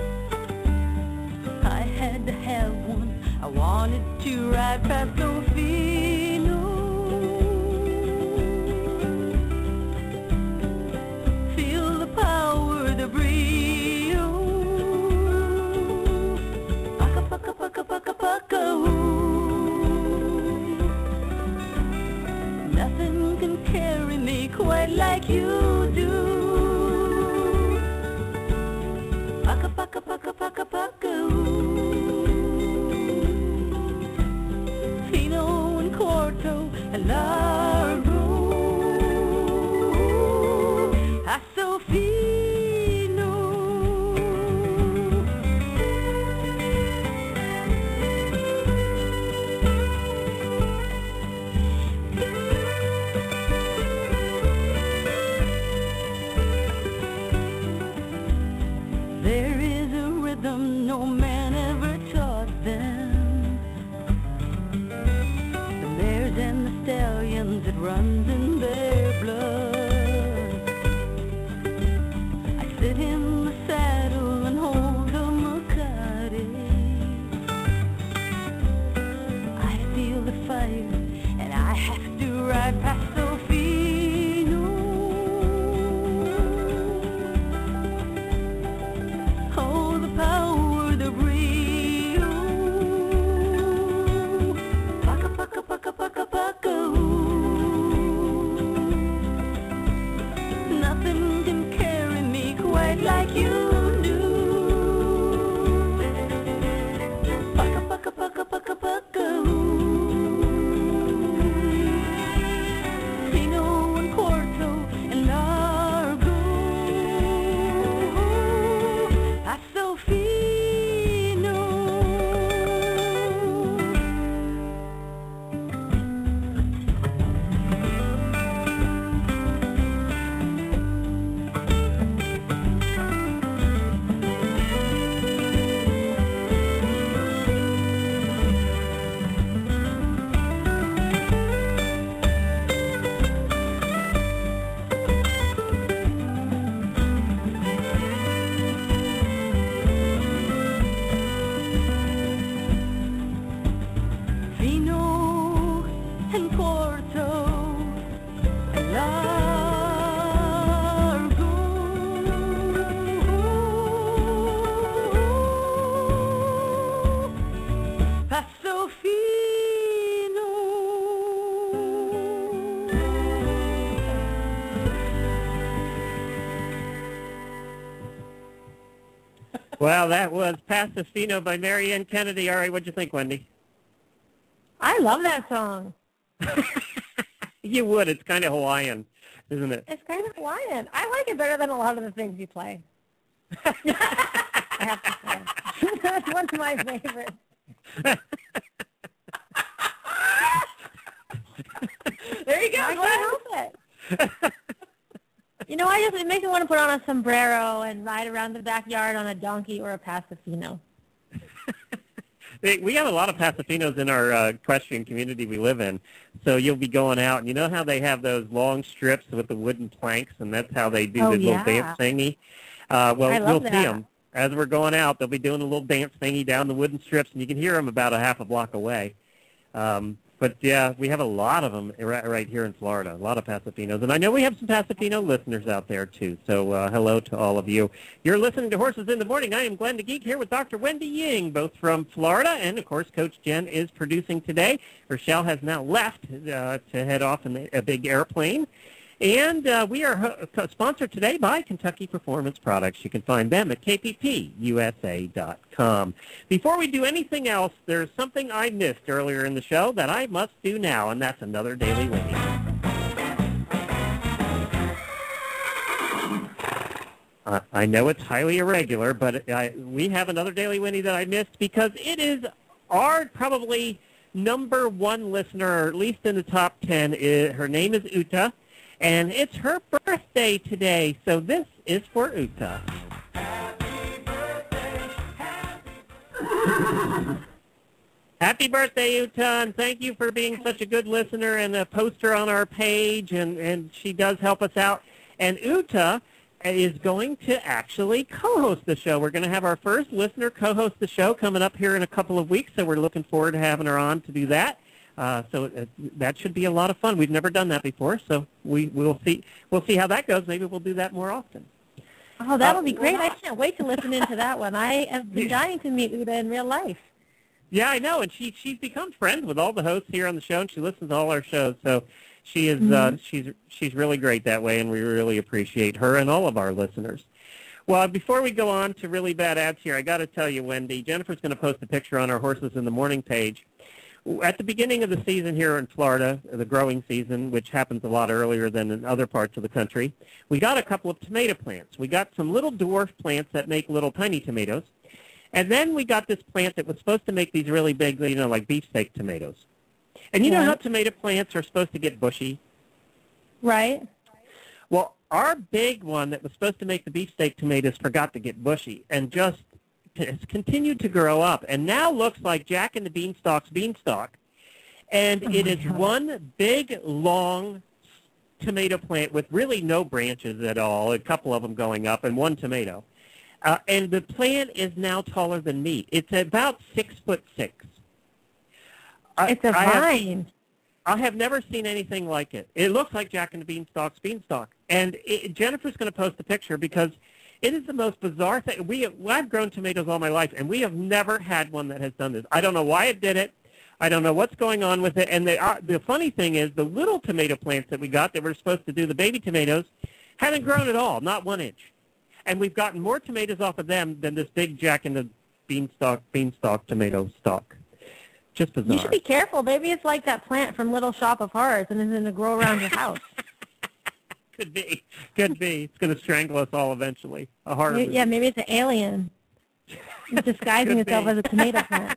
I had to have one, I wanted to ride past Sofino, feel the power, the brio, paka paka paka paka paka, ooh. Nothing can carry me quite like you do. Paka paka paka paka paka, ooh. Fino and Corto and Largo, I so feel. No man ever taught them. The mares and the stallions, it runs in their blood. I sit in the saddle and hold the Makati. I feel the fire and I have to ride past Sofino. Oh, the power, paka paka paka, ooh. Nothing can carry me quite like you do. Paka paka paka paka paka, ooh. Fino and Corto and Largo, I so fino. Well, that was Pasofino by Mary Ann Kennedy. All right, what'd you think, Wendy? I love that song. You would. It's kind of Hawaiian, isn't it? It's kind of Hawaiian. I like it better than a lot of the things you play. I have to say. That's one of my favorites. There you go. I can't help it. You know, it makes me want to put on a sombrero and ride around the backyard on a donkey or a Pasofino. We have a lot of Pasofinos in our equestrian community we live in. So you'll be going out, and you know how they have those long strips with the wooden planks, and that's how they do the little dance thingy? We'll see them. As we're going out, they'll be doing a little dance thingy down the wooden strips, and you can hear them about a half a block away. But yeah, we have a lot of them right here in Florida, a lot of Pasafinos. And I know we have some Pasafino listeners out there, too. So hello to all of you. You're listening to Horses in the Morning. I am Glenn the Geek here with Dr. Wendy Ying, both from Florida. And, of course, Coach Jen is producing today. Rochelle has now left to head off in a big airplane. And we are sponsored today by Kentucky Performance Products. You can find them at kppusa.com. Before we do anything else, there's something I missed earlier in the show that I must do now, and that's another Daily Winnie. I know it's highly irregular, but we have another Daily Winnie that I missed because it is our probably number one listener, or at least in the top 10. Her name is Uta. And it's her birthday today, so this is for Uta. Happy birthday, Uta, and thank you for being such a good listener and a poster on our page, and she does help us out. And Uta is going to actually co-host the show. We're going to have our first listener co-host the show coming up here in a couple of weeks, so we're looking forward to having her on to do that. So that should be a lot of fun. We've never done that before, so we'll see how that goes. Maybe we'll do that more often. Oh, that would be great. I can't wait to listen into that one. I have been dying to meet Uta in real life. Yeah, I know, and she's become friends with all the hosts here on the show, and she listens to all our shows. So she is she's really great that way, and we really appreciate her and all of our listeners. Well, before we go on to really bad ads here, I got to tell you, Wendy, Jennifer's going to post a picture on our Horses in the Morning page. At the beginning of the season here in Florida, the growing season, which happens a lot earlier than in other parts of the country, we got a couple of tomato plants. We got some little dwarf plants that make little tiny tomatoes. And then we got this plant that was supposed to make these really big, like beefsteak tomatoes. And you know how tomato plants are supposed to get bushy? Right. Well, our big one that was supposed to make the beefsteak tomatoes forgot to get bushy and just has continued to grow up, and now looks like Jack and the Beanstalk's beanstalk. And it is one big, long tomato plant with really no branches at all, a couple of them going up, and one tomato. And the plant is now taller than me. It's about 6'6". It's a vine. I have never seen anything like it. It looks like Jack and the Beanstalk's beanstalk. And Jennifer's going to post a picture because it is the most bizarre thing. I've grown tomatoes all my life, and we have never had one that has done this. I don't know why it did it. I don't know what's going on with it. And the funny thing is the little tomato plants that we got that were supposed to do the baby tomatoes haven't grown at all, not 1 inch. And we've gotten more tomatoes off of them than this big Jack and the Beanstalk tomato stalk. Just bizarre. You should be careful. Maybe it's like that plant from Little Shop of Horrors, and it's going to grow around your house. Could be. It's going to strangle us all eventually. A horror movie. Yeah, maybe it's an alien. It's disguising itself as a tomato plant.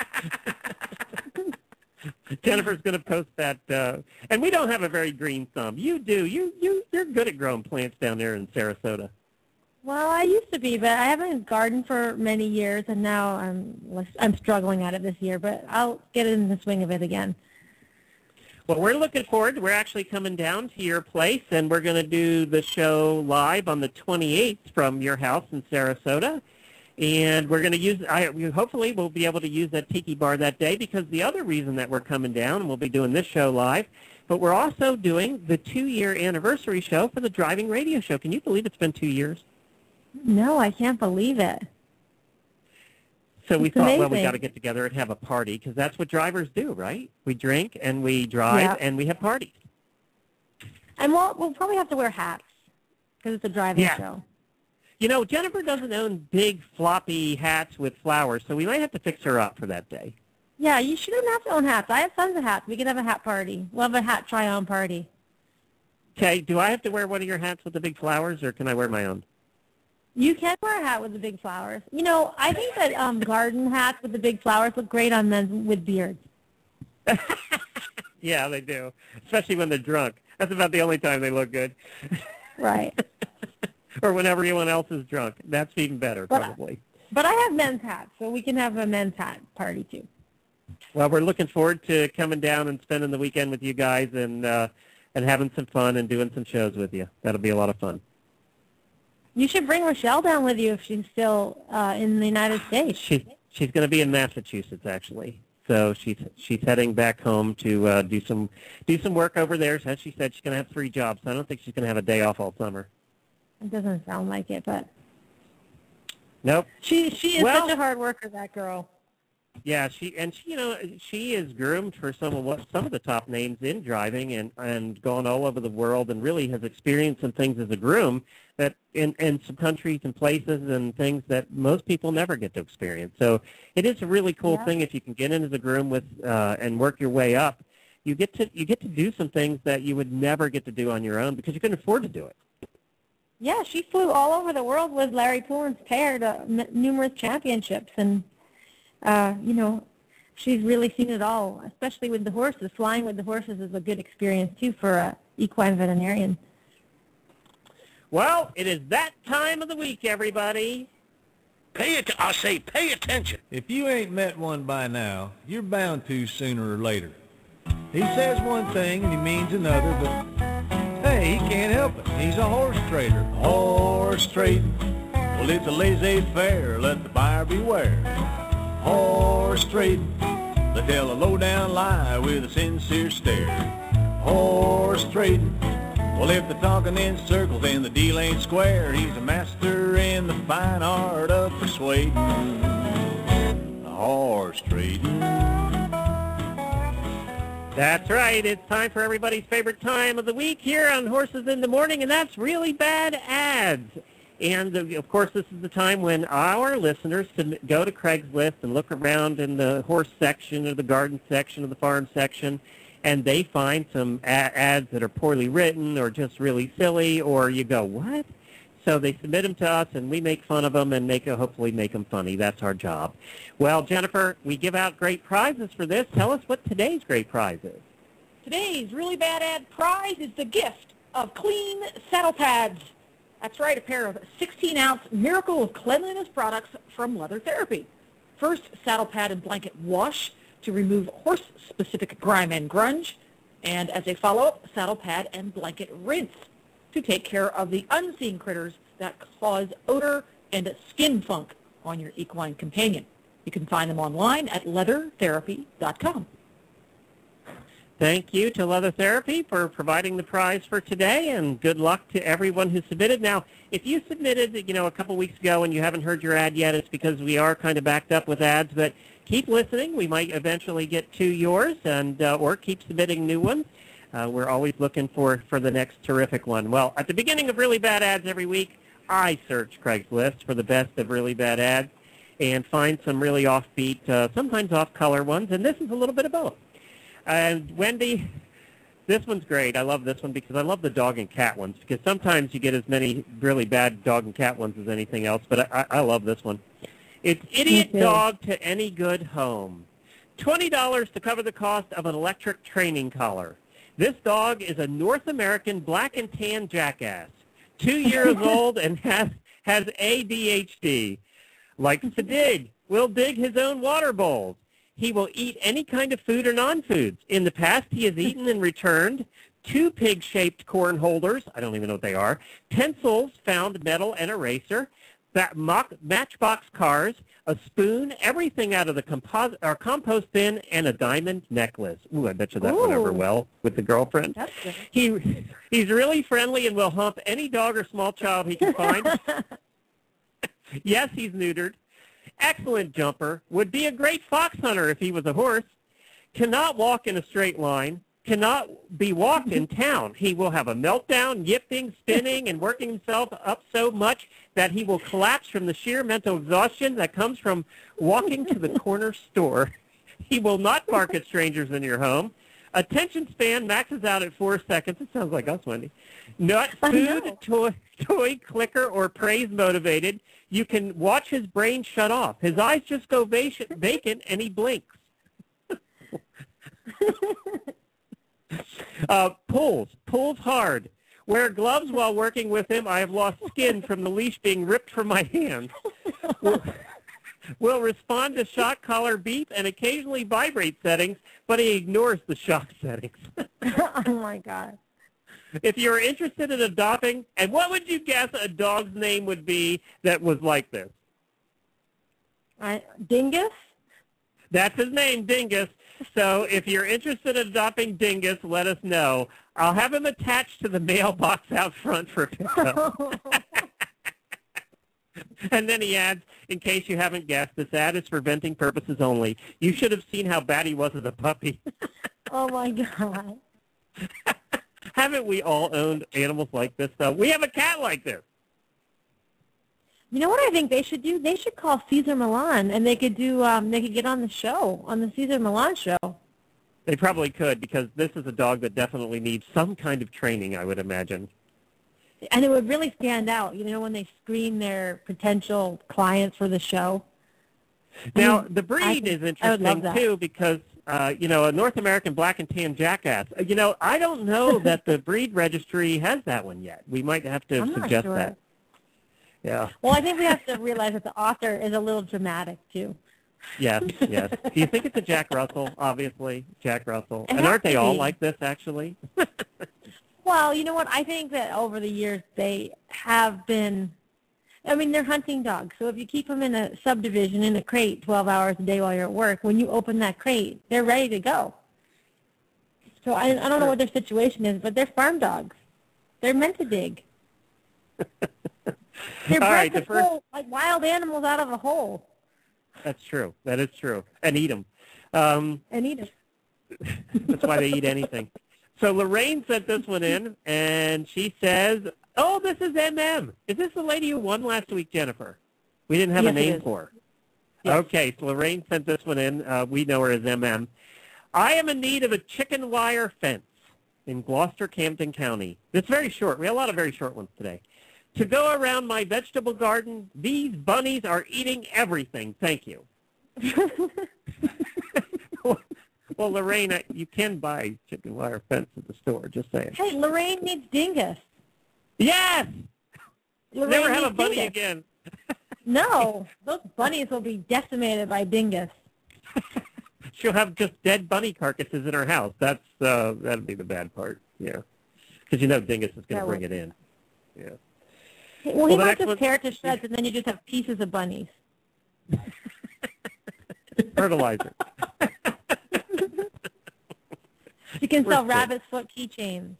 Jennifer's going to post that. And we don't have a very green thumb. You do. You're good at growing plants down there in Sarasota. Well, I used to be, but I haven't gardened for many years, and now I'm struggling at it this year, but I'll get in the swing of it again. Well, we're looking forward. We're actually coming down to your place, and we're going to do the show live on the 28th from your house in Sarasota. And we're going to use, hopefully we'll be able to use that tiki bar that day, because the other reason that we're coming down, and we'll be doing this show live, but we're also doing the 2-year anniversary show for the driving radio show. Can you believe it's been 2 years? No, I can't believe it. So we It's thought, amazing. well, we got to get together and have a party, because that's what drivers do, right? We drink and we drive and we have parties. And we'll probably have to wear hats, because it's a driving show. You know, Jennifer doesn't own big floppy hats with flowers, so we might have to fix her up for that day. Yeah, you shouldn't have to own hats. I have tons of hats. We can have a hat party. We'll have a hat try-on party. Okay, do I have to wear one of your hats with the big flowers, or can I wear my own? You can wear a hat with the big flowers. You know, I think that garden hats with the big flowers look great on men with beards. Yeah, they do, especially when they're drunk. That's about the only time they look good. Right. Or when everyone else is drunk. That's even better, probably. But I have men's hats, so we can have a men's hat party, too. Well, we're looking forward to coming down and spending the weekend with you guys and having some fun and doing some shows with you. That'll be a lot of fun. You should bring Rochelle down with you if she's still in the United States. She's going to be in Massachusetts, actually, so she's heading back home to do some work over there. As she said, she's going to have 3 jobs, so I don't think she's going to have a day off all summer. It doesn't sound like it, but Nope. she is such a hard worker, that girl. Yeah, she is groomed for some of the top names in driving and gone all over the world and really has experienced some things as a groom that in some countries and places and things that most people never get to experience. So it is a really cool thing if you can get in as a groom with and work your way up. You get to do some things that you would never get to do on your own because you couldn't afford to do it. Yeah, she flew all over the world with Larry Poulin's pair to numerous championships, and she's really seen it all, especially with the horses. Flying with the horses is a good experience, too, for an equine veterinarian. Well, it is that time of the week, everybody. Pay attention. If you ain't met one by now, you're bound to sooner or later. He says one thing and he means another, but hey, he can't help it. He's a horse trader. Horse trading. Well, it's a laissez-faire. Let the buyer beware. Horse trading. They tell a low-down lie with a sincere stare. Horse trading. Well, if they're talking in circles and the deal ain't square, he's a master in the fine art of persuading. Horse trading. That's right. It's time for everybody's favorite time of the week here on Horses in the Morning, and that's Really Bad Ads. And, of course, this is the time when our listeners can go to Craigslist and look around in the horse section or the garden section or the farm section, and they find some ads that are poorly written or just really silly, or you go, what? So they submit them to us, and we make fun of them and hopefully make them funny. That's our job. Well, Jennifer, we give out great prizes for this. Tell us what today's great prize is. Today's Really Bad Ad prize is the gift of clean saddle pads. That's right, a pair of 16-ounce Miracle of Cleanliness products from Leather Therapy. First, saddle pad and blanket wash to remove horse-specific grime and grunge. And as a follow-up, saddle pad and blanket rinse to take care of the unseen critters that cause odor and skin funk on your equine companion. You can find them online at leathertherapy.com. Thank you to Leather Therapy for providing the prize for today, and good luck to everyone who submitted. Now, if you submitted, a couple weeks ago and you haven't heard your ad yet, it's because we are kind of backed up with ads, but keep listening. We might eventually get to yours, and or keep submitting new ones. We're always looking for the next terrific one. Well, at the beginning of Really Bad Ads every week, I search Craigslist for the best of really bad ads and find some really offbeat, sometimes off-color ones, and this is a little bit of both. And Wendy, this one's great. I love this one because I love the dog and cat ones, because sometimes you get as many really bad dog and cat ones as anything else, but I love this one. It's Idiot Dog to Any Good Home. $20 to cover the cost of an electric training collar. This dog is a North American black and tan jackass, 2 years old and has ADHD. Likes to dig. Will dig his own water bowls. He will eat any kind of food or non-foods. In the past, he has eaten and returned 2 pig-shaped corn holders, I don't even know what they are, pencils, found metal, and eraser, matchbox cars, a spoon, everything out of the compost bin, and a diamond necklace. Ooh, I bet you that went over well with the girlfriend. That's good. He's really friendly and will hump any dog or small child he can find. Yes, he's neutered. Excellent jumper. Would be a great fox hunter if he was a horse. Cannot walk in a straight line. Cannot be walked in town. He will have a meltdown, yipping, spinning, and working himself up so much that he will collapse from the sheer mental exhaustion that comes from walking to the corner store. He will not bark at strangers in your home. Attention span maxes out at 4 seconds. It sounds like us, Wendy. Not food, toy, clicker, or praise motivated. You can watch his brain shut off. His eyes just go vacant, and he blinks. Pulls hard. Wear gloves while working with him. I have lost skin from the leash being ripped from my hand. Will respond to shock collar beep and occasionally vibrate settings, but he ignores the shock settings. Oh, my God. If you're interested in adopting, and what would you guess a dog's name would be that was like this? Dingus? That's his name, Dingus. So if you're interested in adopting Dingus, let us know. I'll have him attached to the mailbox out front for pickup. And then he adds, in case you haven't guessed, this ad is for venting purposes only. You should have seen how bad he was as a puppy. Oh, my God. Haven't we all owned animals like this, though? We have a cat like this. You know what I think they should do? They should call Cesar Millan, and they could do. They could get on the show, on the Cesar Millan show. They probably could, because this is a dog that definitely needs some kind of training, I would imagine. And it would really stand out, you know, when they screen their potential clients for the show. Now, the breed is interesting, too, because, you know, a North American black and tan jackass. You know, I don't know that the breed registry has that one yet. We might have to suggest that. Yeah. Well, I think we have to realize that the author is a little dramatic, too. Yes, yes. Do you think it's a Jack Russell? Obviously, Jack Russell. And aren't they all like this, actually? Well, you know what? I think that over the years they have been, I mean, they're hunting dogs. So if you keep them in a subdivision, in a crate 12 hours a day while you're at work, when you open that crate, they're ready to go. So I don't know what their situation is, but they're farm dogs. They're meant to dig. They're bred to pull like wild animals out of a hole. That's true. That is true. And eat them. And eat them. That's why they eat anything. So Lorraine sent this one in, and she says, oh, this is MM. Is this the lady who won last week, Jennifer? We didn't have a name for her. Yes. Okay, so Lorraine sent this one in. We know her as MM. I am in need of a chicken wire fence in Gloucester, Camden County. It's very short. We have a lot of very short ones today. To go around my vegetable garden, these bunnies are eating everything. Thank you. Well, Lorraine, you can buy chicken wire fence at the store, just saying. Hey, Lorraine needs Dingus. Yes! Lorraine Never have a bunny Dingus. again. No, those bunnies will be decimated by Dingus. She'll have just dead bunny carcasses in her house. That'd be the bad part, yeah. Because you know Dingus is going to bring it in. Yeah. Well, he might just tear it to shreds, and then you just have pieces of bunnies. Fertilizer. You can sell rabbit's foot keychains.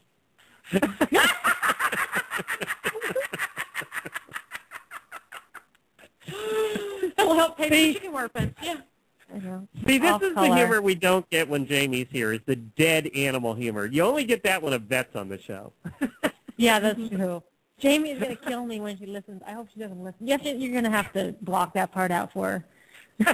That'll help pay for the chicken wire fence. Yeah. See, this is the humor we don't get when Jamie's here, is the dead animal humor. You only get that when a vet's on the show. Yeah, that's true. Jamie is going to kill me when she listens. I hope she doesn't listen. Yes, you're going to have to block that part out for her.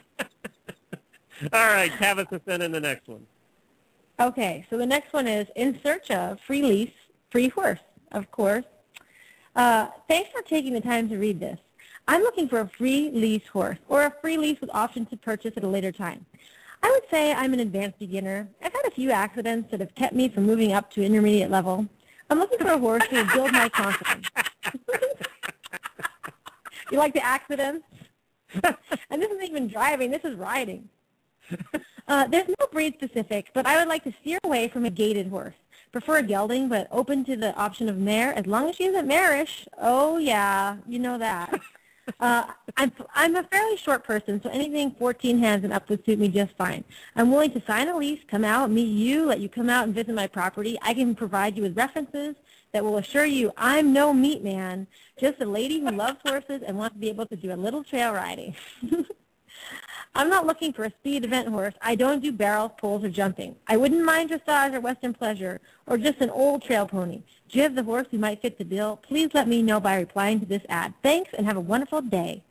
All right, Tabitha, send in the next one. Okay, so the next one is in search of free lease, free horse, of course. Thanks for taking the time to read this. I'm looking for a free lease horse or a free lease with option to purchase at a later time. I would say I'm an advanced beginner. I've had a few accidents that have kept me from moving up to intermediate level. I'm looking for a horse who will build my confidence. You like the accidents? And this isn't even driving, this is riding. There's no breed specific, but I would like to steer away from a gaited horse. Prefer a gelding, but open to the option of mare, as long as she isn't marish. Oh, yeah, you know that. I'm a fairly short person, so anything 14 hands and up would suit me just fine. I'm willing to sign a lease, come out, meet you, let you come out and visit my property. I can provide you with references that will assure you I'm no meat man, just a lady who loves horses and wants to be able to do a little trail riding. I'm not looking for a speed event horse. I don't do barrels, pulls, or jumping. I wouldn't mind dressage or Western pleasure, or just an old trail pony. Do you have the horse who might fit the bill? Please let me know by replying to this ad. Thanks, and have a wonderful day.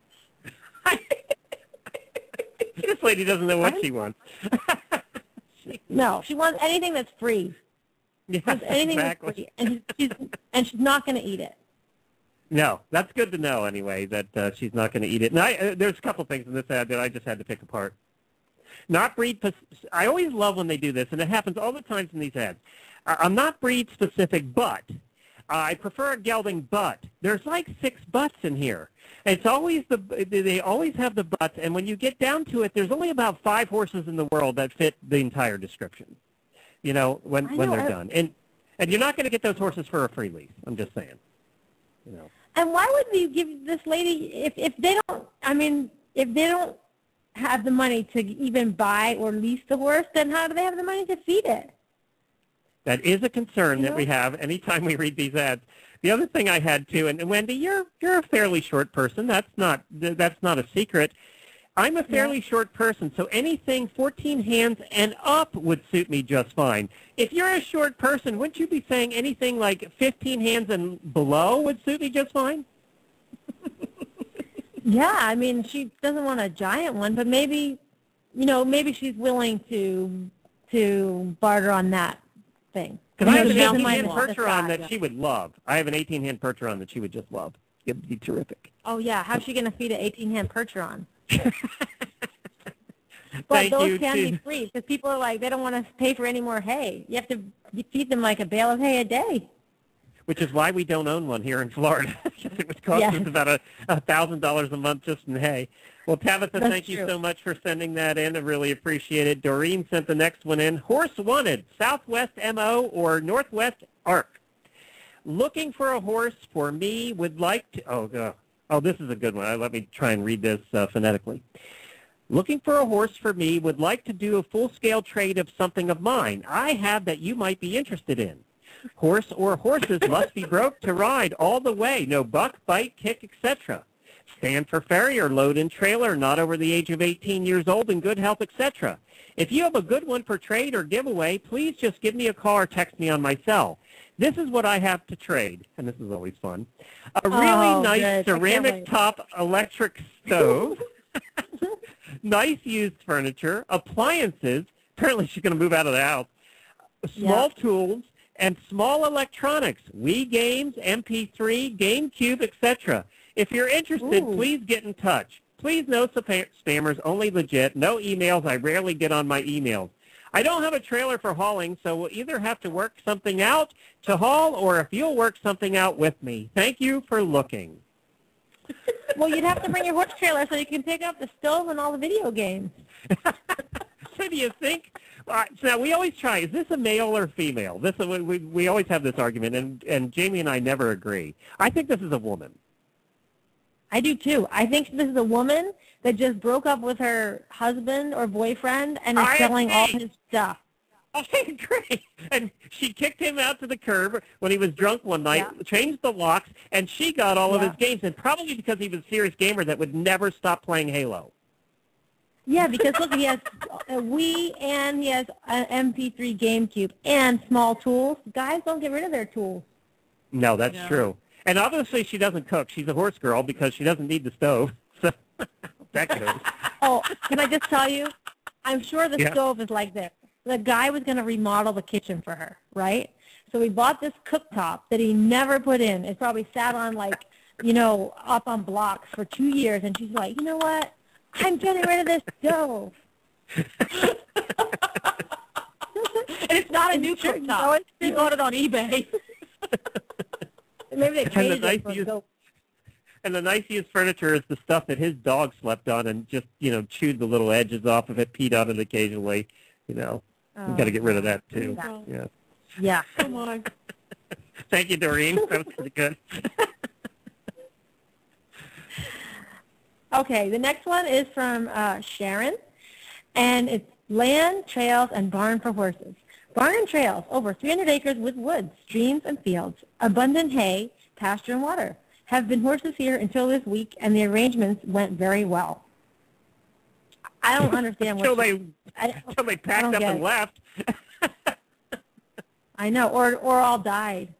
This lady doesn't know what she wants. No, she wants anything that's free. Yes, anything exactly. that's free, and she's not going to eat it. No, that's good to know anyway, that she's not going to eat it. And there's a couple things in this ad that I just had to pick apart. Not breed, I always love when they do this, and it happens all the times in these ads. I'm not breed specific, but I prefer a gelding, but there's like 6 buts in here. It's always they always have the buts, and when you get down to it, there's only about 5 horses in the world that fit the entire description, you know, when they're done. And you're not going to get those horses for a free lease, I'm just saying, you know. And why would you give this lady, if they don't, I mean, if they don't have the money to even buy or lease the horse, then how do they have the money to feed it? That is a concern that we have anytime we read these ads. The other thing I had too, and Wendy, you're a fairly short person. That's not a secret. I'm a fairly short person, so anything 14 hands and up would suit me just fine. If you're a short person, wouldn't you be saying anything like 15 hands and below would suit me just fine? Yeah, I mean, she doesn't want a giant one, but maybe, maybe she's willing to barter on that thing. Because I have an 18-hand Percheron that she would love. I have an 18-hand Percheron that she would just love. It would be terrific. Oh, yeah. How's she going to feed an 18-hand Percheron? But Thank those you, can be free because people are like, they don't want to pay for any more hay. You have to feed them like a bale of hay a day. Which is why we don't own one here in Florida. It would cost us about $1,000 a month just in hay. Well, Tabitha, thank you so much for sending that in. I really appreciate it. Doreen sent the next one in. Horse wanted, Southwest MO or Northwest ARC. Looking for a horse for me, would like to... Oh, this is a good one. Let me try and read this phonetically. Looking for a horse for me, would like to do a full-scale trade of something of mine I have that you might be interested in. Horse or horses must be broke to ride all the way, no buck, bite, kick, etc. Stand for farrier, load in trailer, not over the age of 18 years old, in good health, etc. If you have a good one for trade or giveaway, please just give me a call or text me on my cell. This is what I have to trade, and this is always fun. A really nice ceramic top electric stove, nice used furniture, appliances, apparently she's going to move out of the house, small tools, and small electronics, Wii games, MP3, GameCube, etc. If you're interested, please get in touch. Please no spammers, only legit. No emails. I rarely get on my emails. I don't have a trailer for hauling, so we'll either have to work something out to haul or if you'll work something out with me. Thank you for looking. Well, you'd have to bring your horse trailer so you can pick up the stove and all the video games. So do you think? So now we always try, is this a male or female? We always have this argument, and Jamie and I never agree. I think this is a woman. I do too. I think this is a woman that just broke up with her husband or boyfriend and is selling all his stuff. I agree. And she kicked him out to the curb when he was drunk one night, changed the locks, and she got all of his games, and probably because he was a serious gamer that would never stop playing Halo. Yeah, because look, he has a Wii and he has an MP3 GameCube and small tools. Guys don't get rid of their tools. No, that's true. And obviously she doesn't cook. She's a horse girl because she doesn't need the stove. So that goes. Oh, can I just tell you? I'm sure the stove is like this. The guy was going to remodel the kitchen for her, right? So he bought this cooktop that he never put in. It probably sat on up on blocks for 2 years. And she's like, you know what? I'm getting rid of this stove. And it's not a new cooktop. He bought it on eBay. Maybe they traded it for gold. And the nice used furniture is the stuff that his dog slept on and just, chewed the little edges off of it, peed on it occasionally. You've got to get rid of that, too. Yeah. Yeah. Come on. Thank you, Doreen. That was pretty good. Okay, the next one is from Sharon, and it's land, trails, and barn for horses. Barn and trails, over 300 acres with woods, streams, and fields, abundant hay, pasture, and water. Have been horses here until this week, and the arrangements went very well. I don't understand what until they packed up and left. I know, or all died.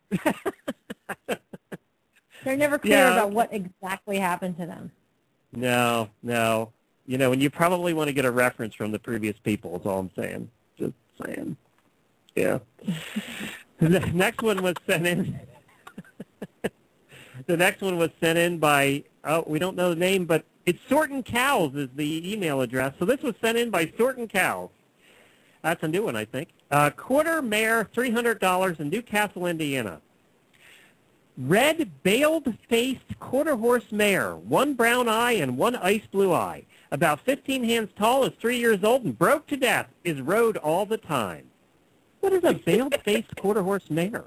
They're never clear about what exactly happened to them. No. And you probably want to get a reference from the previous people is all I'm saying. Just saying. Yeah. The next one was sent in. The next one was sent in by, we don't know the name, but it's Sortin Cows is the email address. So this was sent in by Sortin Cows. That's a new one, I think. Quarter mare, $300 in Newcastle, Indiana. Red baled-faced quarter horse mare, one brown eye and one ice blue eye. About 15 hands tall, is 3 years old, and broke to death, is rode all the time. What is a baled-faced quarter horse mare?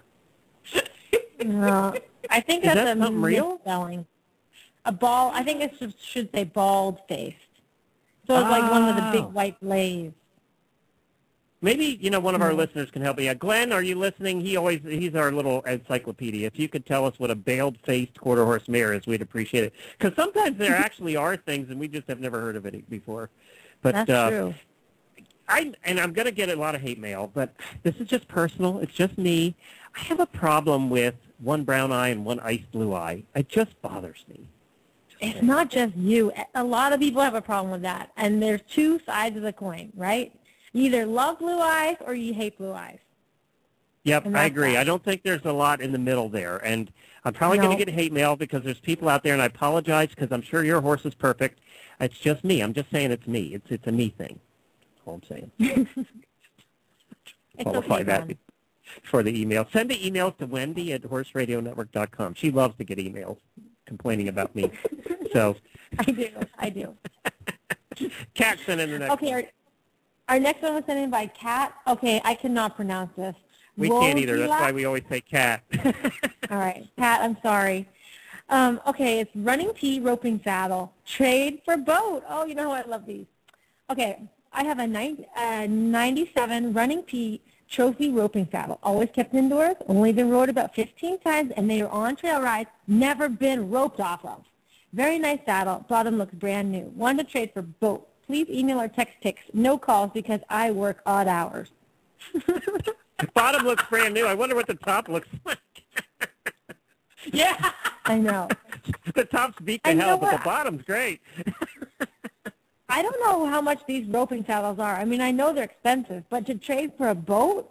I think that's a misspelling. A ball. I think it should say bald-faced. So it's like one with a big white blaze. Maybe, one of our listeners can help me out. Glenn, are you listening? He's our little encyclopedia. If you could tell us what a baled-faced quarter horse mare is, we'd appreciate it. Because sometimes there actually are things, and we just have never heard of it before. But, That's true. I'm going to get a lot of hate mail, but this is just personal. It's just me. I have a problem with one brown eye and one ice blue eye. It just bothers me. It's not just you. A lot of people have a problem with that. And there's two sides of the coin, right? You either love blue eyes or you hate blue eyes. Yep, I agree. I don't think there's a lot in the middle there. And I'm probably going to get hate mail because there's people out there, and I apologize because I'm sure your horse is perfect. It's just me. I'm just saying it's me. It's a me thing. That's all I'm saying. Qualify that for the email. Send the emails to Wendy at horseradionetwork.com. She loves to get emails complaining about me. So I do. Kat sent in the next one. Our next one was sent in by Kat. Okay, I cannot pronounce this. We can't either. That's why we always say Kat. All right, Kat, I'm sorry. Okay, it's running T roping saddle. Trade for boat. Oh, you know how I love these. Okay, I have a 97 running T trophy roping saddle. Always kept indoors, only been rode about 15 times, and they are on trail rides, never been roped off of. Very nice saddle. Bottom looks brand new. Wanted to trade for boat. Please email or text pics. No calls because I work odd hours. Bottom looks brand new. I wonder what the top looks like. Yeah, I know. The top's beat to hell, but the bottom's great. I don't know how much these roping saddles are. I mean, I know they're expensive, but to trade for a boat?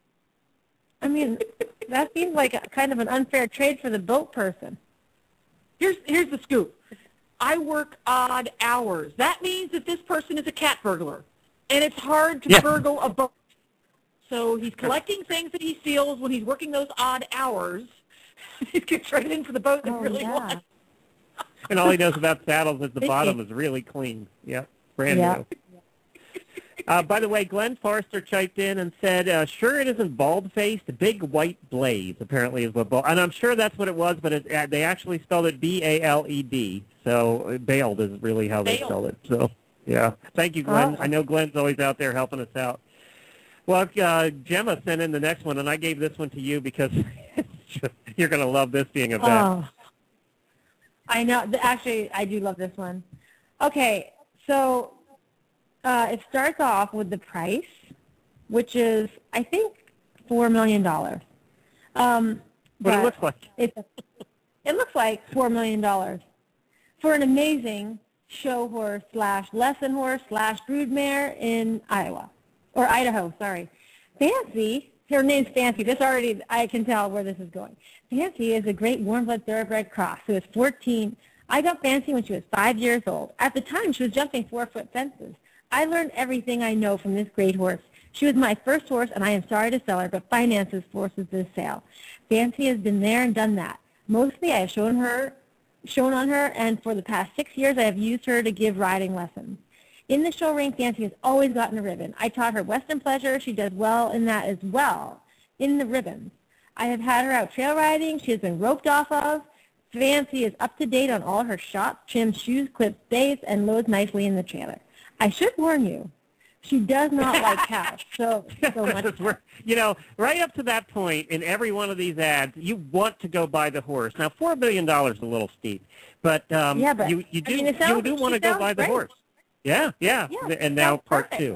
I mean, that seems like kind of an unfair trade for the boat person. Here's the scoop. I work odd hours. That means that this person is a cat burglar, and it's hard to burgle a boat. So he's collecting things that he steals when he's working those odd hours. He's going to trade in for the boat that he really wants. And all he knows about saddles is the bottom is really clean. Yep, brand new. By the way, Glenn Forrester chimed in and said, sure it isn't bald-faced, a big white blaze apparently is what bald, and I'm sure that's what it was, but they actually spelled it B-A-L-E-D, so bailed is really how they spelled it. So, yeah. Thank you, Glenn. I know Glenn's always out there helping us out. Well, Gemma sent in the next one, and I gave this one to you because you're going to love this being a vet. Oh. I know. Actually, I do love this one. Okay, so it starts off with the price, which is, I think, $4 million. But it looks like. It looks like $4 million for an amazing show horse / lesson horse / broodmare in Idaho, sorry. Fancy, her name's Fancy. This already, I can tell where this is going. Fancy is a great warm-blood thoroughbred cross who is 14. I got Fancy when she was 5 years old. At the time, she was jumping 4-foot fences. I learned everything I know from this great horse. She was my first horse, and I am sorry to sell her, but finances forces this sale. Fancy has been there and done that. Mostly I have shown on her, and for the past 6 years I have used her to give riding lessons. In the show ring, Fancy has always gotten a ribbon. I taught her Western Pleasure. She does well in that as well, in the ribbons. I have had her out trail riding. She has been roped off of. Fancy is up to date on all her shots, trims, shoes, clips, baits, and loads nicely in the trailer. I should warn you, she does not like cows so much. Right up to that point in every one of these ads, you want to go buy the horse. Now, $4 billion is a little steep, but you do want to go buy the horse. Yeah. And now part two.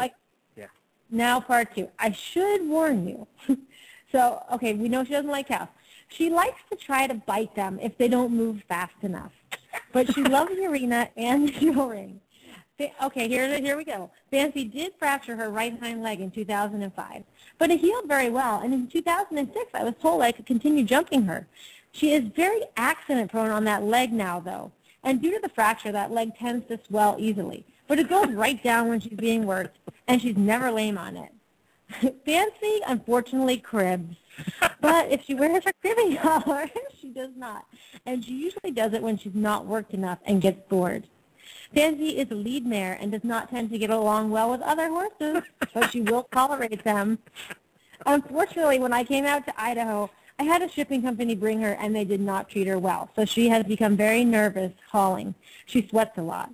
Now part two. I should warn you. So, okay, we know she doesn't like cows. She likes to try to bite them if they don't move fast enough. But she loves the arena and the show ring. Okay, here we go. Fancy did fracture her right hind leg in 2005, but it healed very well, and in 2006 I was told I could continue jumping her. She is very accident-prone on that leg now, though, and due to the fracture, that leg tends to swell easily, but it goes right down when she's being worked, and she's never lame on it. Fancy, unfortunately, cribs, but if she wears her cribbing collar, she does not, and she usually does it when she's not worked enough and gets bored. Fancy is a lead mare and does not tend to get along well with other horses, but she will tolerate them. Unfortunately, when I came out to Idaho, I had a shipping company bring her, and they did not treat her well, so she has become very nervous hauling. She sweats a lot.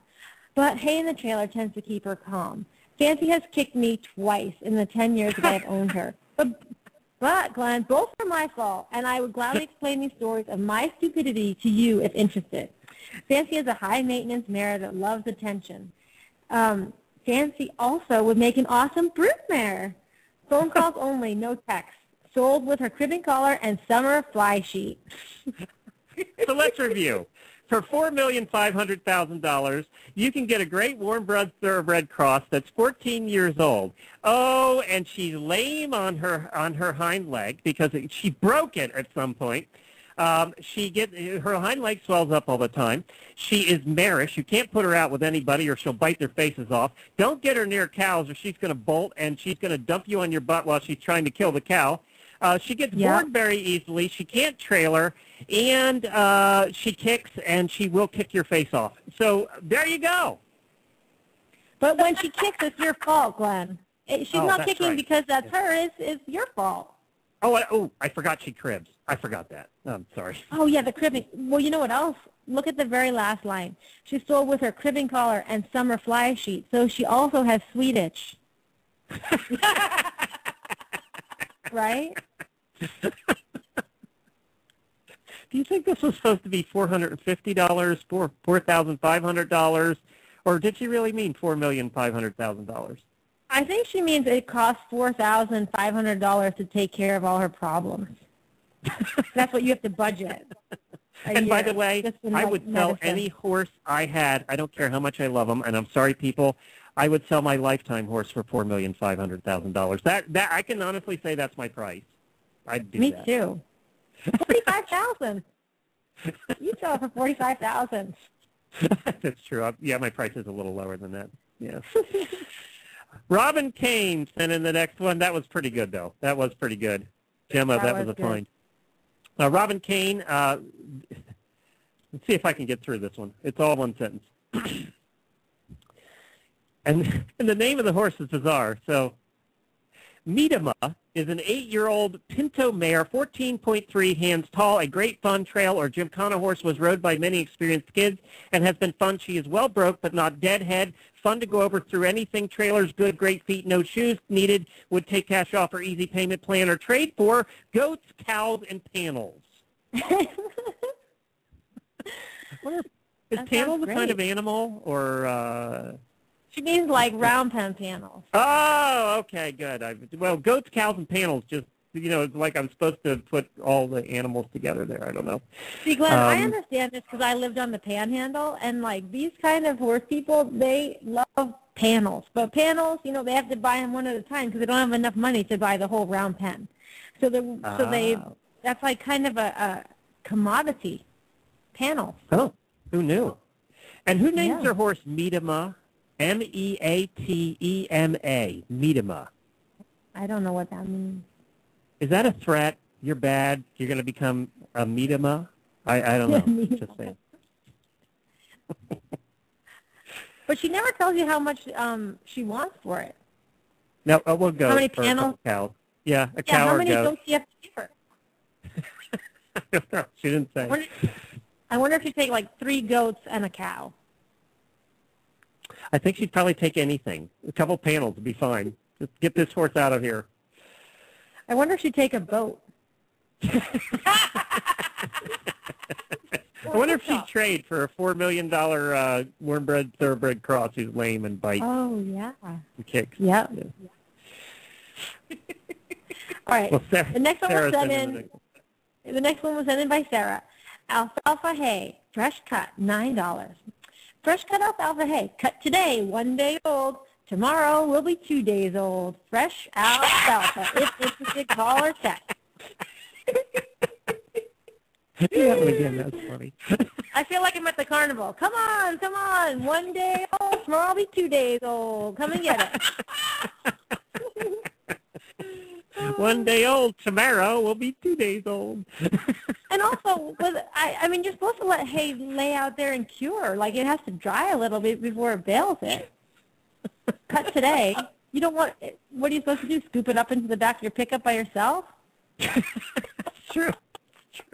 But hay in the trailer tends to keep her calm. Fancy has kicked me twice in the 10 years that I have owned her. But, Glenn, both are my fault, and I would gladly explain these stories of my stupidity to you if interested. Fancy is a high-maintenance mare that loves attention. Fancy also would make an awesome brood mare. Phone calls only, no text. Sold with her cribbing collar and summer fly sheet. So let's review. For $4,500,000, you can get a great warm-bred thoroughbred cross that's 14 years old. Oh, and she's lame on her hind leg because she broke it at some point. Her hind leg swells up all the time. She is marish. You can't put her out with anybody or she'll bite their faces off. Don't get her near cows or she's going to bolt and she's going to dump you on your butt while she's trying to kill the cow. She gets bored very easily. She can't trailer, and she kicks, and she will kick your face off. So there you go. But when she kicks, it's your fault, Glenn. She's not kicking because that's her. It's your fault. I forgot she cribs. I forgot that. I'm sorry. Oh, yeah, the cribbing. Well, you know what else? Look at the very last line. She's sold with her cribbing collar and summer fly sheet, so she also has sweet itch. Right? Do you think this was supposed to be $450, $4,500, or did she really mean $4,500,000? I think she means it costs $4,500 to take care of all her problems. That's what you have to budget. And by the way, I would sell any horse I had. I don't care how much I love them, and I'm sorry, people. I would sell my lifetime horse for $4,500,000. That I can honestly say that's my price. I'd do that. Me too. $45,000. You sell it for $45,000. That's true. Yeah, my price is a little lower than that. Yeah. Robin Kane sent in the next one. That was pretty good, though. That was pretty good. Gemma, that was a find. Robin Kane, let's see if I can get through this one. It's all one sentence. And the name of the horse is bizarre. So, Midama is an 8-year-old Pinto mare, 14.3 hands tall, a great fun trail or gymkhana horse, was rode by many experienced kids and has been fun. She is well broke but not deadhead, fun to go over through anything, trailers good, great feet, no shoes needed, would take cash offer, easy payment plan, or trade for goats, cows, and panels. Is panels a kind of animal or... She means like round pen panels. Oh, okay, good. Well, goats, cows, and panels just, it's like I'm supposed to put all the animals together there. I don't know. See, Glenn, I understand this because I lived on the Panhandle, and like these kind of horse people, they love panels. But panels, they have to buy them one at a time because they don't have enough money to buy the whole round pen. So that's like kind of a commodity panel. Oh, who knew? And who names their horse Midama? M-E-A-T-E-M-A, Midama. I don't know what that means. Is that a threat? You're bad. You're going to become a Midama? I don't know. Just saying. But she never tells you how much she wants for it. No, we'll go. How many for panels? A cow. Yeah, a cow how or many goat. goats do you have to give her? I don't know. She didn't say. I wonder if you take like 3 goats and a cow. I think she'd probably take anything. A couple panels would be fine. Just get this horse out of here. I wonder if she'd take a boat. I wonder if she'd trade for a $4 million warm-bred thoroughbred cross who's lame and bites. Oh, yeah. And kicks. Yep. Yeah. All right. Well, the next one was sent in. The next one was sent in by Sarah. Alfalfa hay, fresh cut, $9. Fresh cut alfalfa hay, cut today, 1 day old. Tomorrow will be 2 days old. Fresh alfalfa. If interested, call or text. Yeah, again, that's funny. I feel like I'm at the carnival. Come on, 1 day old. Tomorrow will be 2 days old. Come and get it. 1 day old. Tomorrow will be 2 days old. And also, I mean, you're supposed to let hay lay out there and cure. Like, it has to dry a little bit before it bales it. Cut today. You don't want, what are you supposed to do, scoop it up into the back of your pickup by yourself? It's true.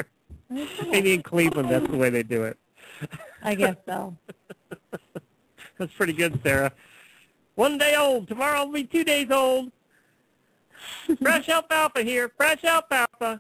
Maybe in Cleveland, that's the way they do it. I guess so. That's pretty good, Sarah. 1 day old. Tomorrow will be 2 days old. Fresh alfalfa here. Fresh alfalfa.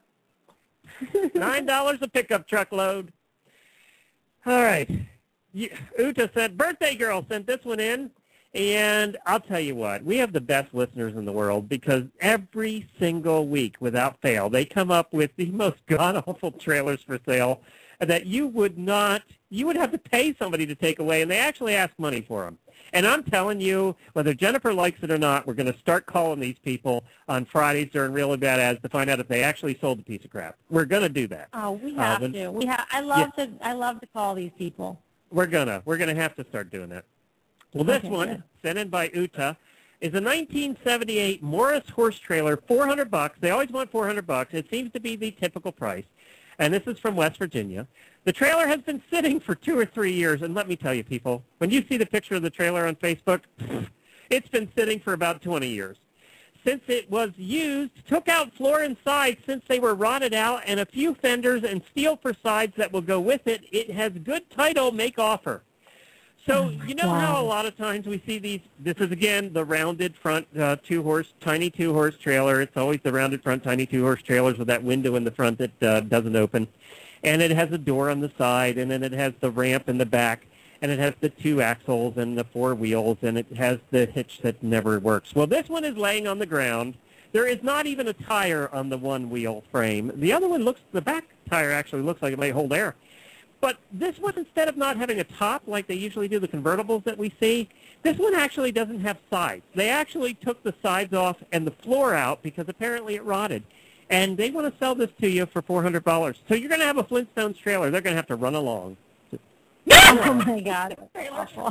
$9 a pickup truck load. All right. Uta said, birthday girl sent this one in. And I'll tell you what, we have the best listeners in the world because every single week, without fail, they come up with the most god-awful trailers for sale that you would have to pay somebody to take away, and they actually ask money for them. And I'm telling you, whether Jennifer likes it or not, we're going to start calling these people on Fridays during Really Bad Ads to find out if they actually sold a piece of crap. We're going to do that. Oh, we have to. I love to call these people. We're gonna have to start doing that. Well, this one, sent in by Uta, is a 1978 Morris horse trailer, $400. They always want $400. It seems to be the typical price. And this is from West Virginia. The trailer has been sitting for 2 or 3 years, and let me tell you, people, when you see the picture of the trailer on Facebook, it's been sitting for about 20 years. Since it was used, took out floor and sides since they were rotted out, and a few fenders and steel for sides that will go with it. It has good title, make offer. So you know how a lot of times we see these, this is, again, the rounded front tiny two-horse trailer. It's always the rounded front tiny two-horse trailers with that window in the front that doesn't open. And it has a door on the side, and then it has the ramp in the back, and it has the 2 axles and the 4 wheels, and it has the hitch that never works. Well, this one is laying on the ground. There is not even a tire on the one-wheel frame. The other one the back tire actually looks like it may hold air. But this one, instead of not having a top like they usually do the convertibles that we see, this one actually doesn't have sides. They actually took the sides off and the floor out because apparently it rotted. And they want to sell this to you for $400. So you're going to have a Flintstones trailer. They're going to have to run along. Oh, my God. That's awful.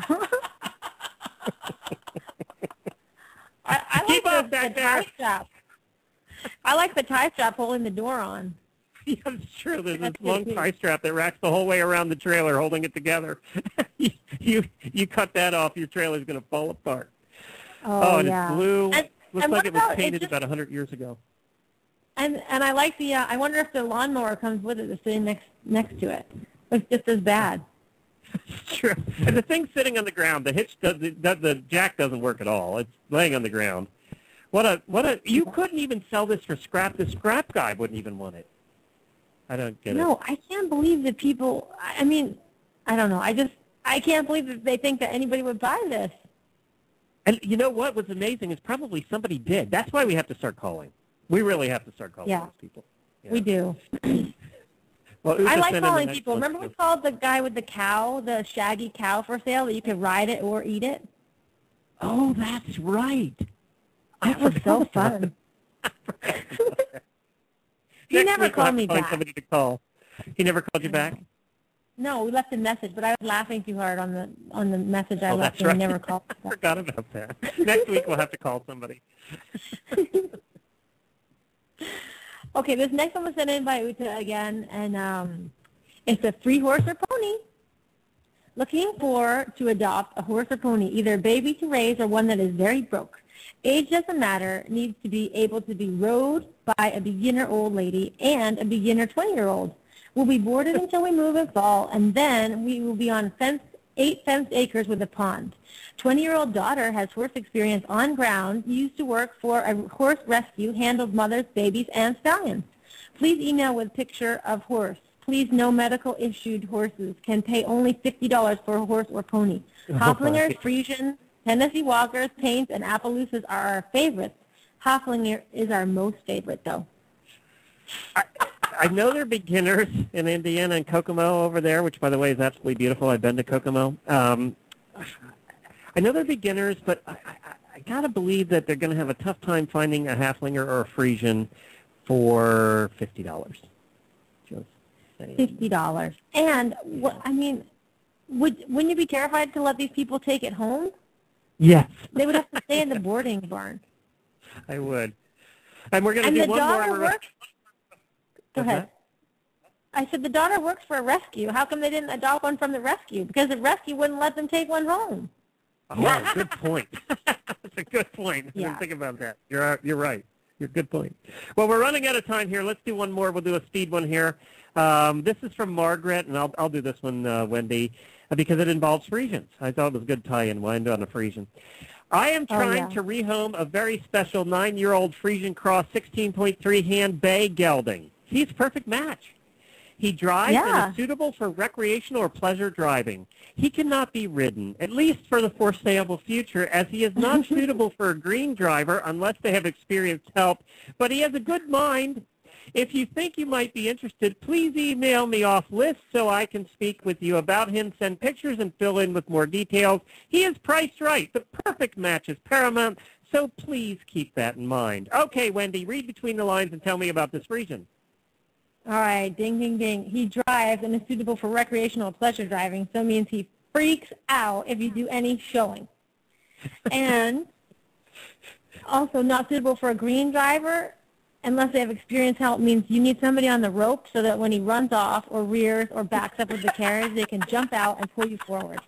I like the tie strap. I like the tie strap holding the door on. Yeah, it's true. There's this long tie strap that wraps the whole way around the trailer, holding it together. you cut that off, your trailer's going to fall apart. Oh, and yeah. It's blue. Looks like it was painted about 100 years ago. And I like the. I wonder if the lawnmower comes with it, sitting next to it. It's just as bad. It's true. And the thing's sitting on the ground. The hitch the jack doesn't work at all. It's laying on the ground. You couldn't even sell this for scrap. The scrap guy wouldn't even want it. I don't get it. No, I can't believe that people, I mean, I don't know. I can't believe that they think that anybody would buy this. And you know what was amazing is probably somebody did. That's why we have to start calling. We really have to start calling those people. Yeah. We do. Well, I like calling people. Remember we called the guy with the cow, the shaggy cow for sale, that you could ride it or eat it? Oh, that's right. That was so fun. He never called me back. Somebody to call. He never called you back? No, we left a message, but I was laughing too hard on the message I left, and right. he never called back. I forgot about that. Next week we'll have to call somebody. Okay, this next one was sent in by Uta again, and it's a 3-horse or pony. Looking to adopt a horse or pony, either a baby to raise or one that is very broke. Age doesn't matter, needs to be able to be rode by a beginner old lady and a beginner 20-year-old. We'll be boarded until we move in fall, and then we will be on 8 fenced acres with a pond. 20-year-old daughter has horse experience on ground, used to work for a horse rescue, handled mothers, babies, and stallions. Please email with picture of horse. Please, no medical issued horses. Can pay only $50 for a horse or pony. Hoflingers, Friesians, Tennessee Walkers, Paints, and Appaloosas are our favorites. Hoflinger is our most favorite, though. I know they're beginners in Indiana and Kokomo over there, which, by the way, is absolutely beautiful. I've been to Kokomo. I know they're beginners, but I got to believe that they're going to have a tough time finding a Haflinger or a Friesian for $50. Just saying. $50. And, I mean, wouldn't you be terrified to let these people take it home? Yes. They would have to stay in the boarding barn. I would. And we're going to do one more. Go ahead. I said the daughter works for a rescue. How come they didn't adopt one from the rescue? Because the rescue wouldn't let them take one home. Oh, good point. That's a good point. I Yeah. didn't think about that. You're right. You're good point. Well, we're running out of time here. Let's do one more. We'll do a speed one here. This is from Margaret, and I'll do this one, Wendy. because it involves Frisians. I thought it was a good tie-in. We'll end on a Frisian. I am trying to rehome a very special 9-year-old Frisian Cross 16.3 hand bay gelding. He's a perfect match. He drives and is suitable for recreational or pleasure driving. He cannot be ridden, at least for the foreseeable future, as he is not suitable for a green driver unless they have experienced help, but he has a good mind. If you think you might be interested, please email me off list so I can speak with you about him, send pictures, and fill in with more details. He is priced right. The perfect match is paramount, so please keep that in mind. Okay, Wendy, read between the lines and tell me about this Frisian. All right, ding, ding, ding. He drives and is suitable for recreational pleasure driving, so it means he freaks out if you do any showing. And also not suitable for a green driver unless they have experienced help means you need somebody on the rope so that when he runs off or rears or backs up with the carriage, they can jump out and pull you forward.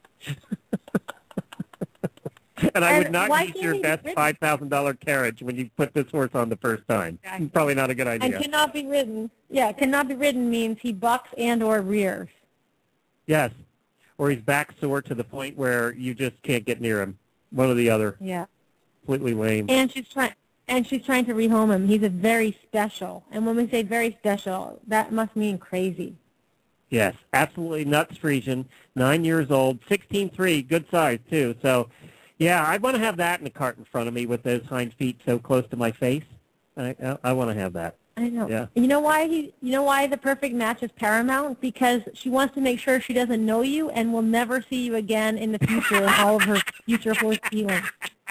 And I would not use your best $5,000 carriage when you put this horse on the first time. Exactly. Probably not a good idea. And cannot be ridden. Yeah, cannot be ridden means he bucks and or rears. Yes, or he's back sore to the point where you just can't get near him. One or the other. Yeah. Completely lame. And she's trying to rehome him. He's a very special. And when we say very special, that must mean crazy. Yes, absolutely nuts Frisian. 9 years old, 16.3, good size too. So, yeah, I want to have that in the cart in front of me with those hind feet so close to my face. I want to have that. I know. Yeah. You know why the perfect match is paramount? Because she wants to make sure she doesn't know you and will never see you again in the future in all of her future horse dealings.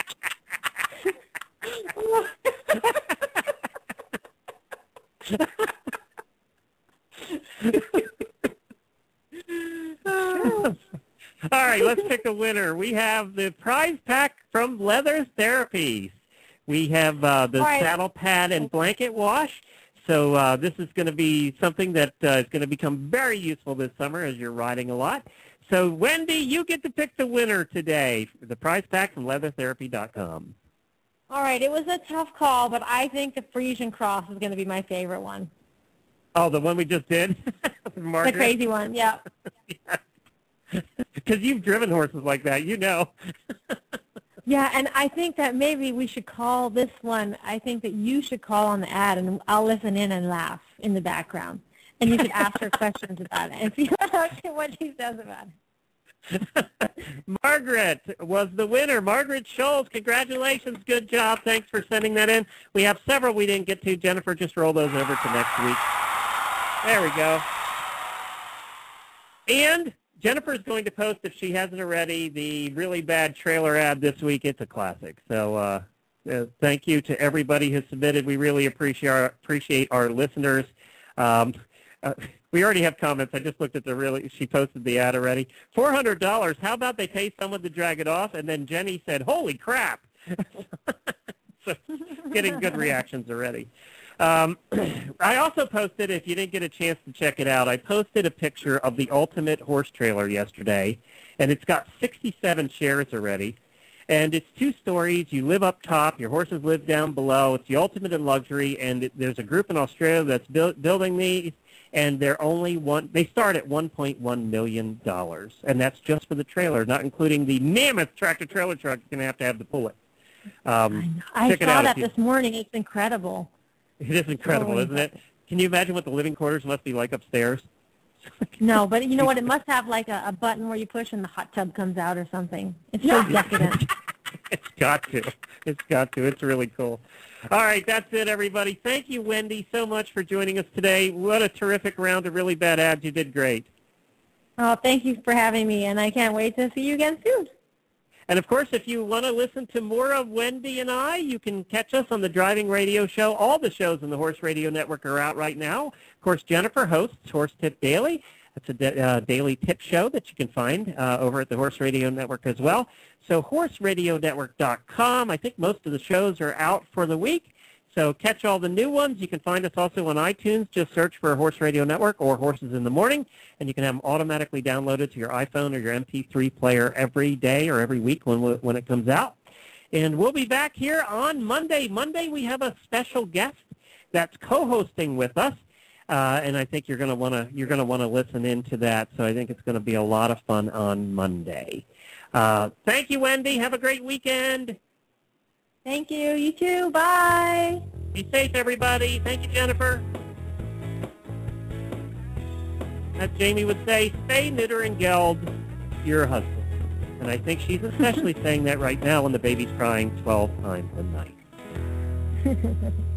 All right, let's pick a winner. We have the prize pack from Leather Therapies. We have the saddle pad and blanket wash. So this is going to be something that is going to become very useful this summer as you're riding a lot. So, Wendy, you get to pick the winner today for the prize pack from leathertherapy.com. All right, it was a tough call, but I think the Frisian Cross is going to be my favorite one. Oh, the one we just did? The crazy one, yeah. Because you've driven horses like that, you know. Yeah, and I think that maybe we should call this one, I think that you should call on the ad, and I'll listen in and laugh in the background. And you can ask her questions about it and see what she says about it. Margaret was the winner. Margaret Scholes, congratulations. Good job. Thanks for sending that in. We have several we didn't get to. Jennifer, just roll those over to next week. There we go. And Jennifer's going to post, if she hasn't already, the really bad trailer ad this week. It's a classic. So thank you to everybody who submitted. We really appreciate our listeners. We already have comments. I just looked at she posted the ad already. $400. How about they pay someone to drag it off? And then Jenny said, holy crap. So getting good reactions already. I also posted, if you didn't get a chance to check it out, I posted a picture of the Ultimate Horse Trailer yesterday, and it's got 67 shares already. And it's 2 stories. You live up top. Your horses live down below. It's the ultimate in luxury, and there's a group in Australia that's building these, and they start at $1.1 million, and that's just for the trailer, not including the mammoth tractor-trailer truck you're going to have to pull it. I saw that this morning. It's incredible. It is incredible, isn't it? Can you imagine what the living quarters must be like upstairs? No, but you know what? It must have like a button where you push and the hot tub comes out or something. It's so decadent. It's got to. It's got to. It's really cool. All right, that's it, everybody. Thank you, Wendy, so much for joining us today. What a terrific round of really bad ads. You did great. Oh, thank you for having me, and I can't wait to see you again soon. And, of course, if you want to listen to more of Wendy and I, you can catch us on the Driving Radio Show. All the shows in the Horse Radio Network are out right now. Of course, Jennifer hosts Horse Tip Daily. That's a daily tip show that you can find over at the Horse Radio Network as well. So horseradionetwork.com. I think most of the shows are out for the week. So catch all the new ones. You can find us also on iTunes. Just search for Horse Radio Network or Horses in the Morning, and you can have them automatically downloaded to your iPhone or your MP3 player every day or every week when it comes out. And we'll be back here on Monday. Monday we have a special guest that's co-hosting with us. and I think you're going to want to listen into that. So I think it's going to be a lot of fun on Monday. Thank you, Wendy. Have a great weekend. Thank you. You too. Bye. Be safe, everybody. Thank you, Jennifer. As Jamie would say, stay, knitter, and geld your husband. And I think she's especially saying that right now when the baby's crying 12 times a night.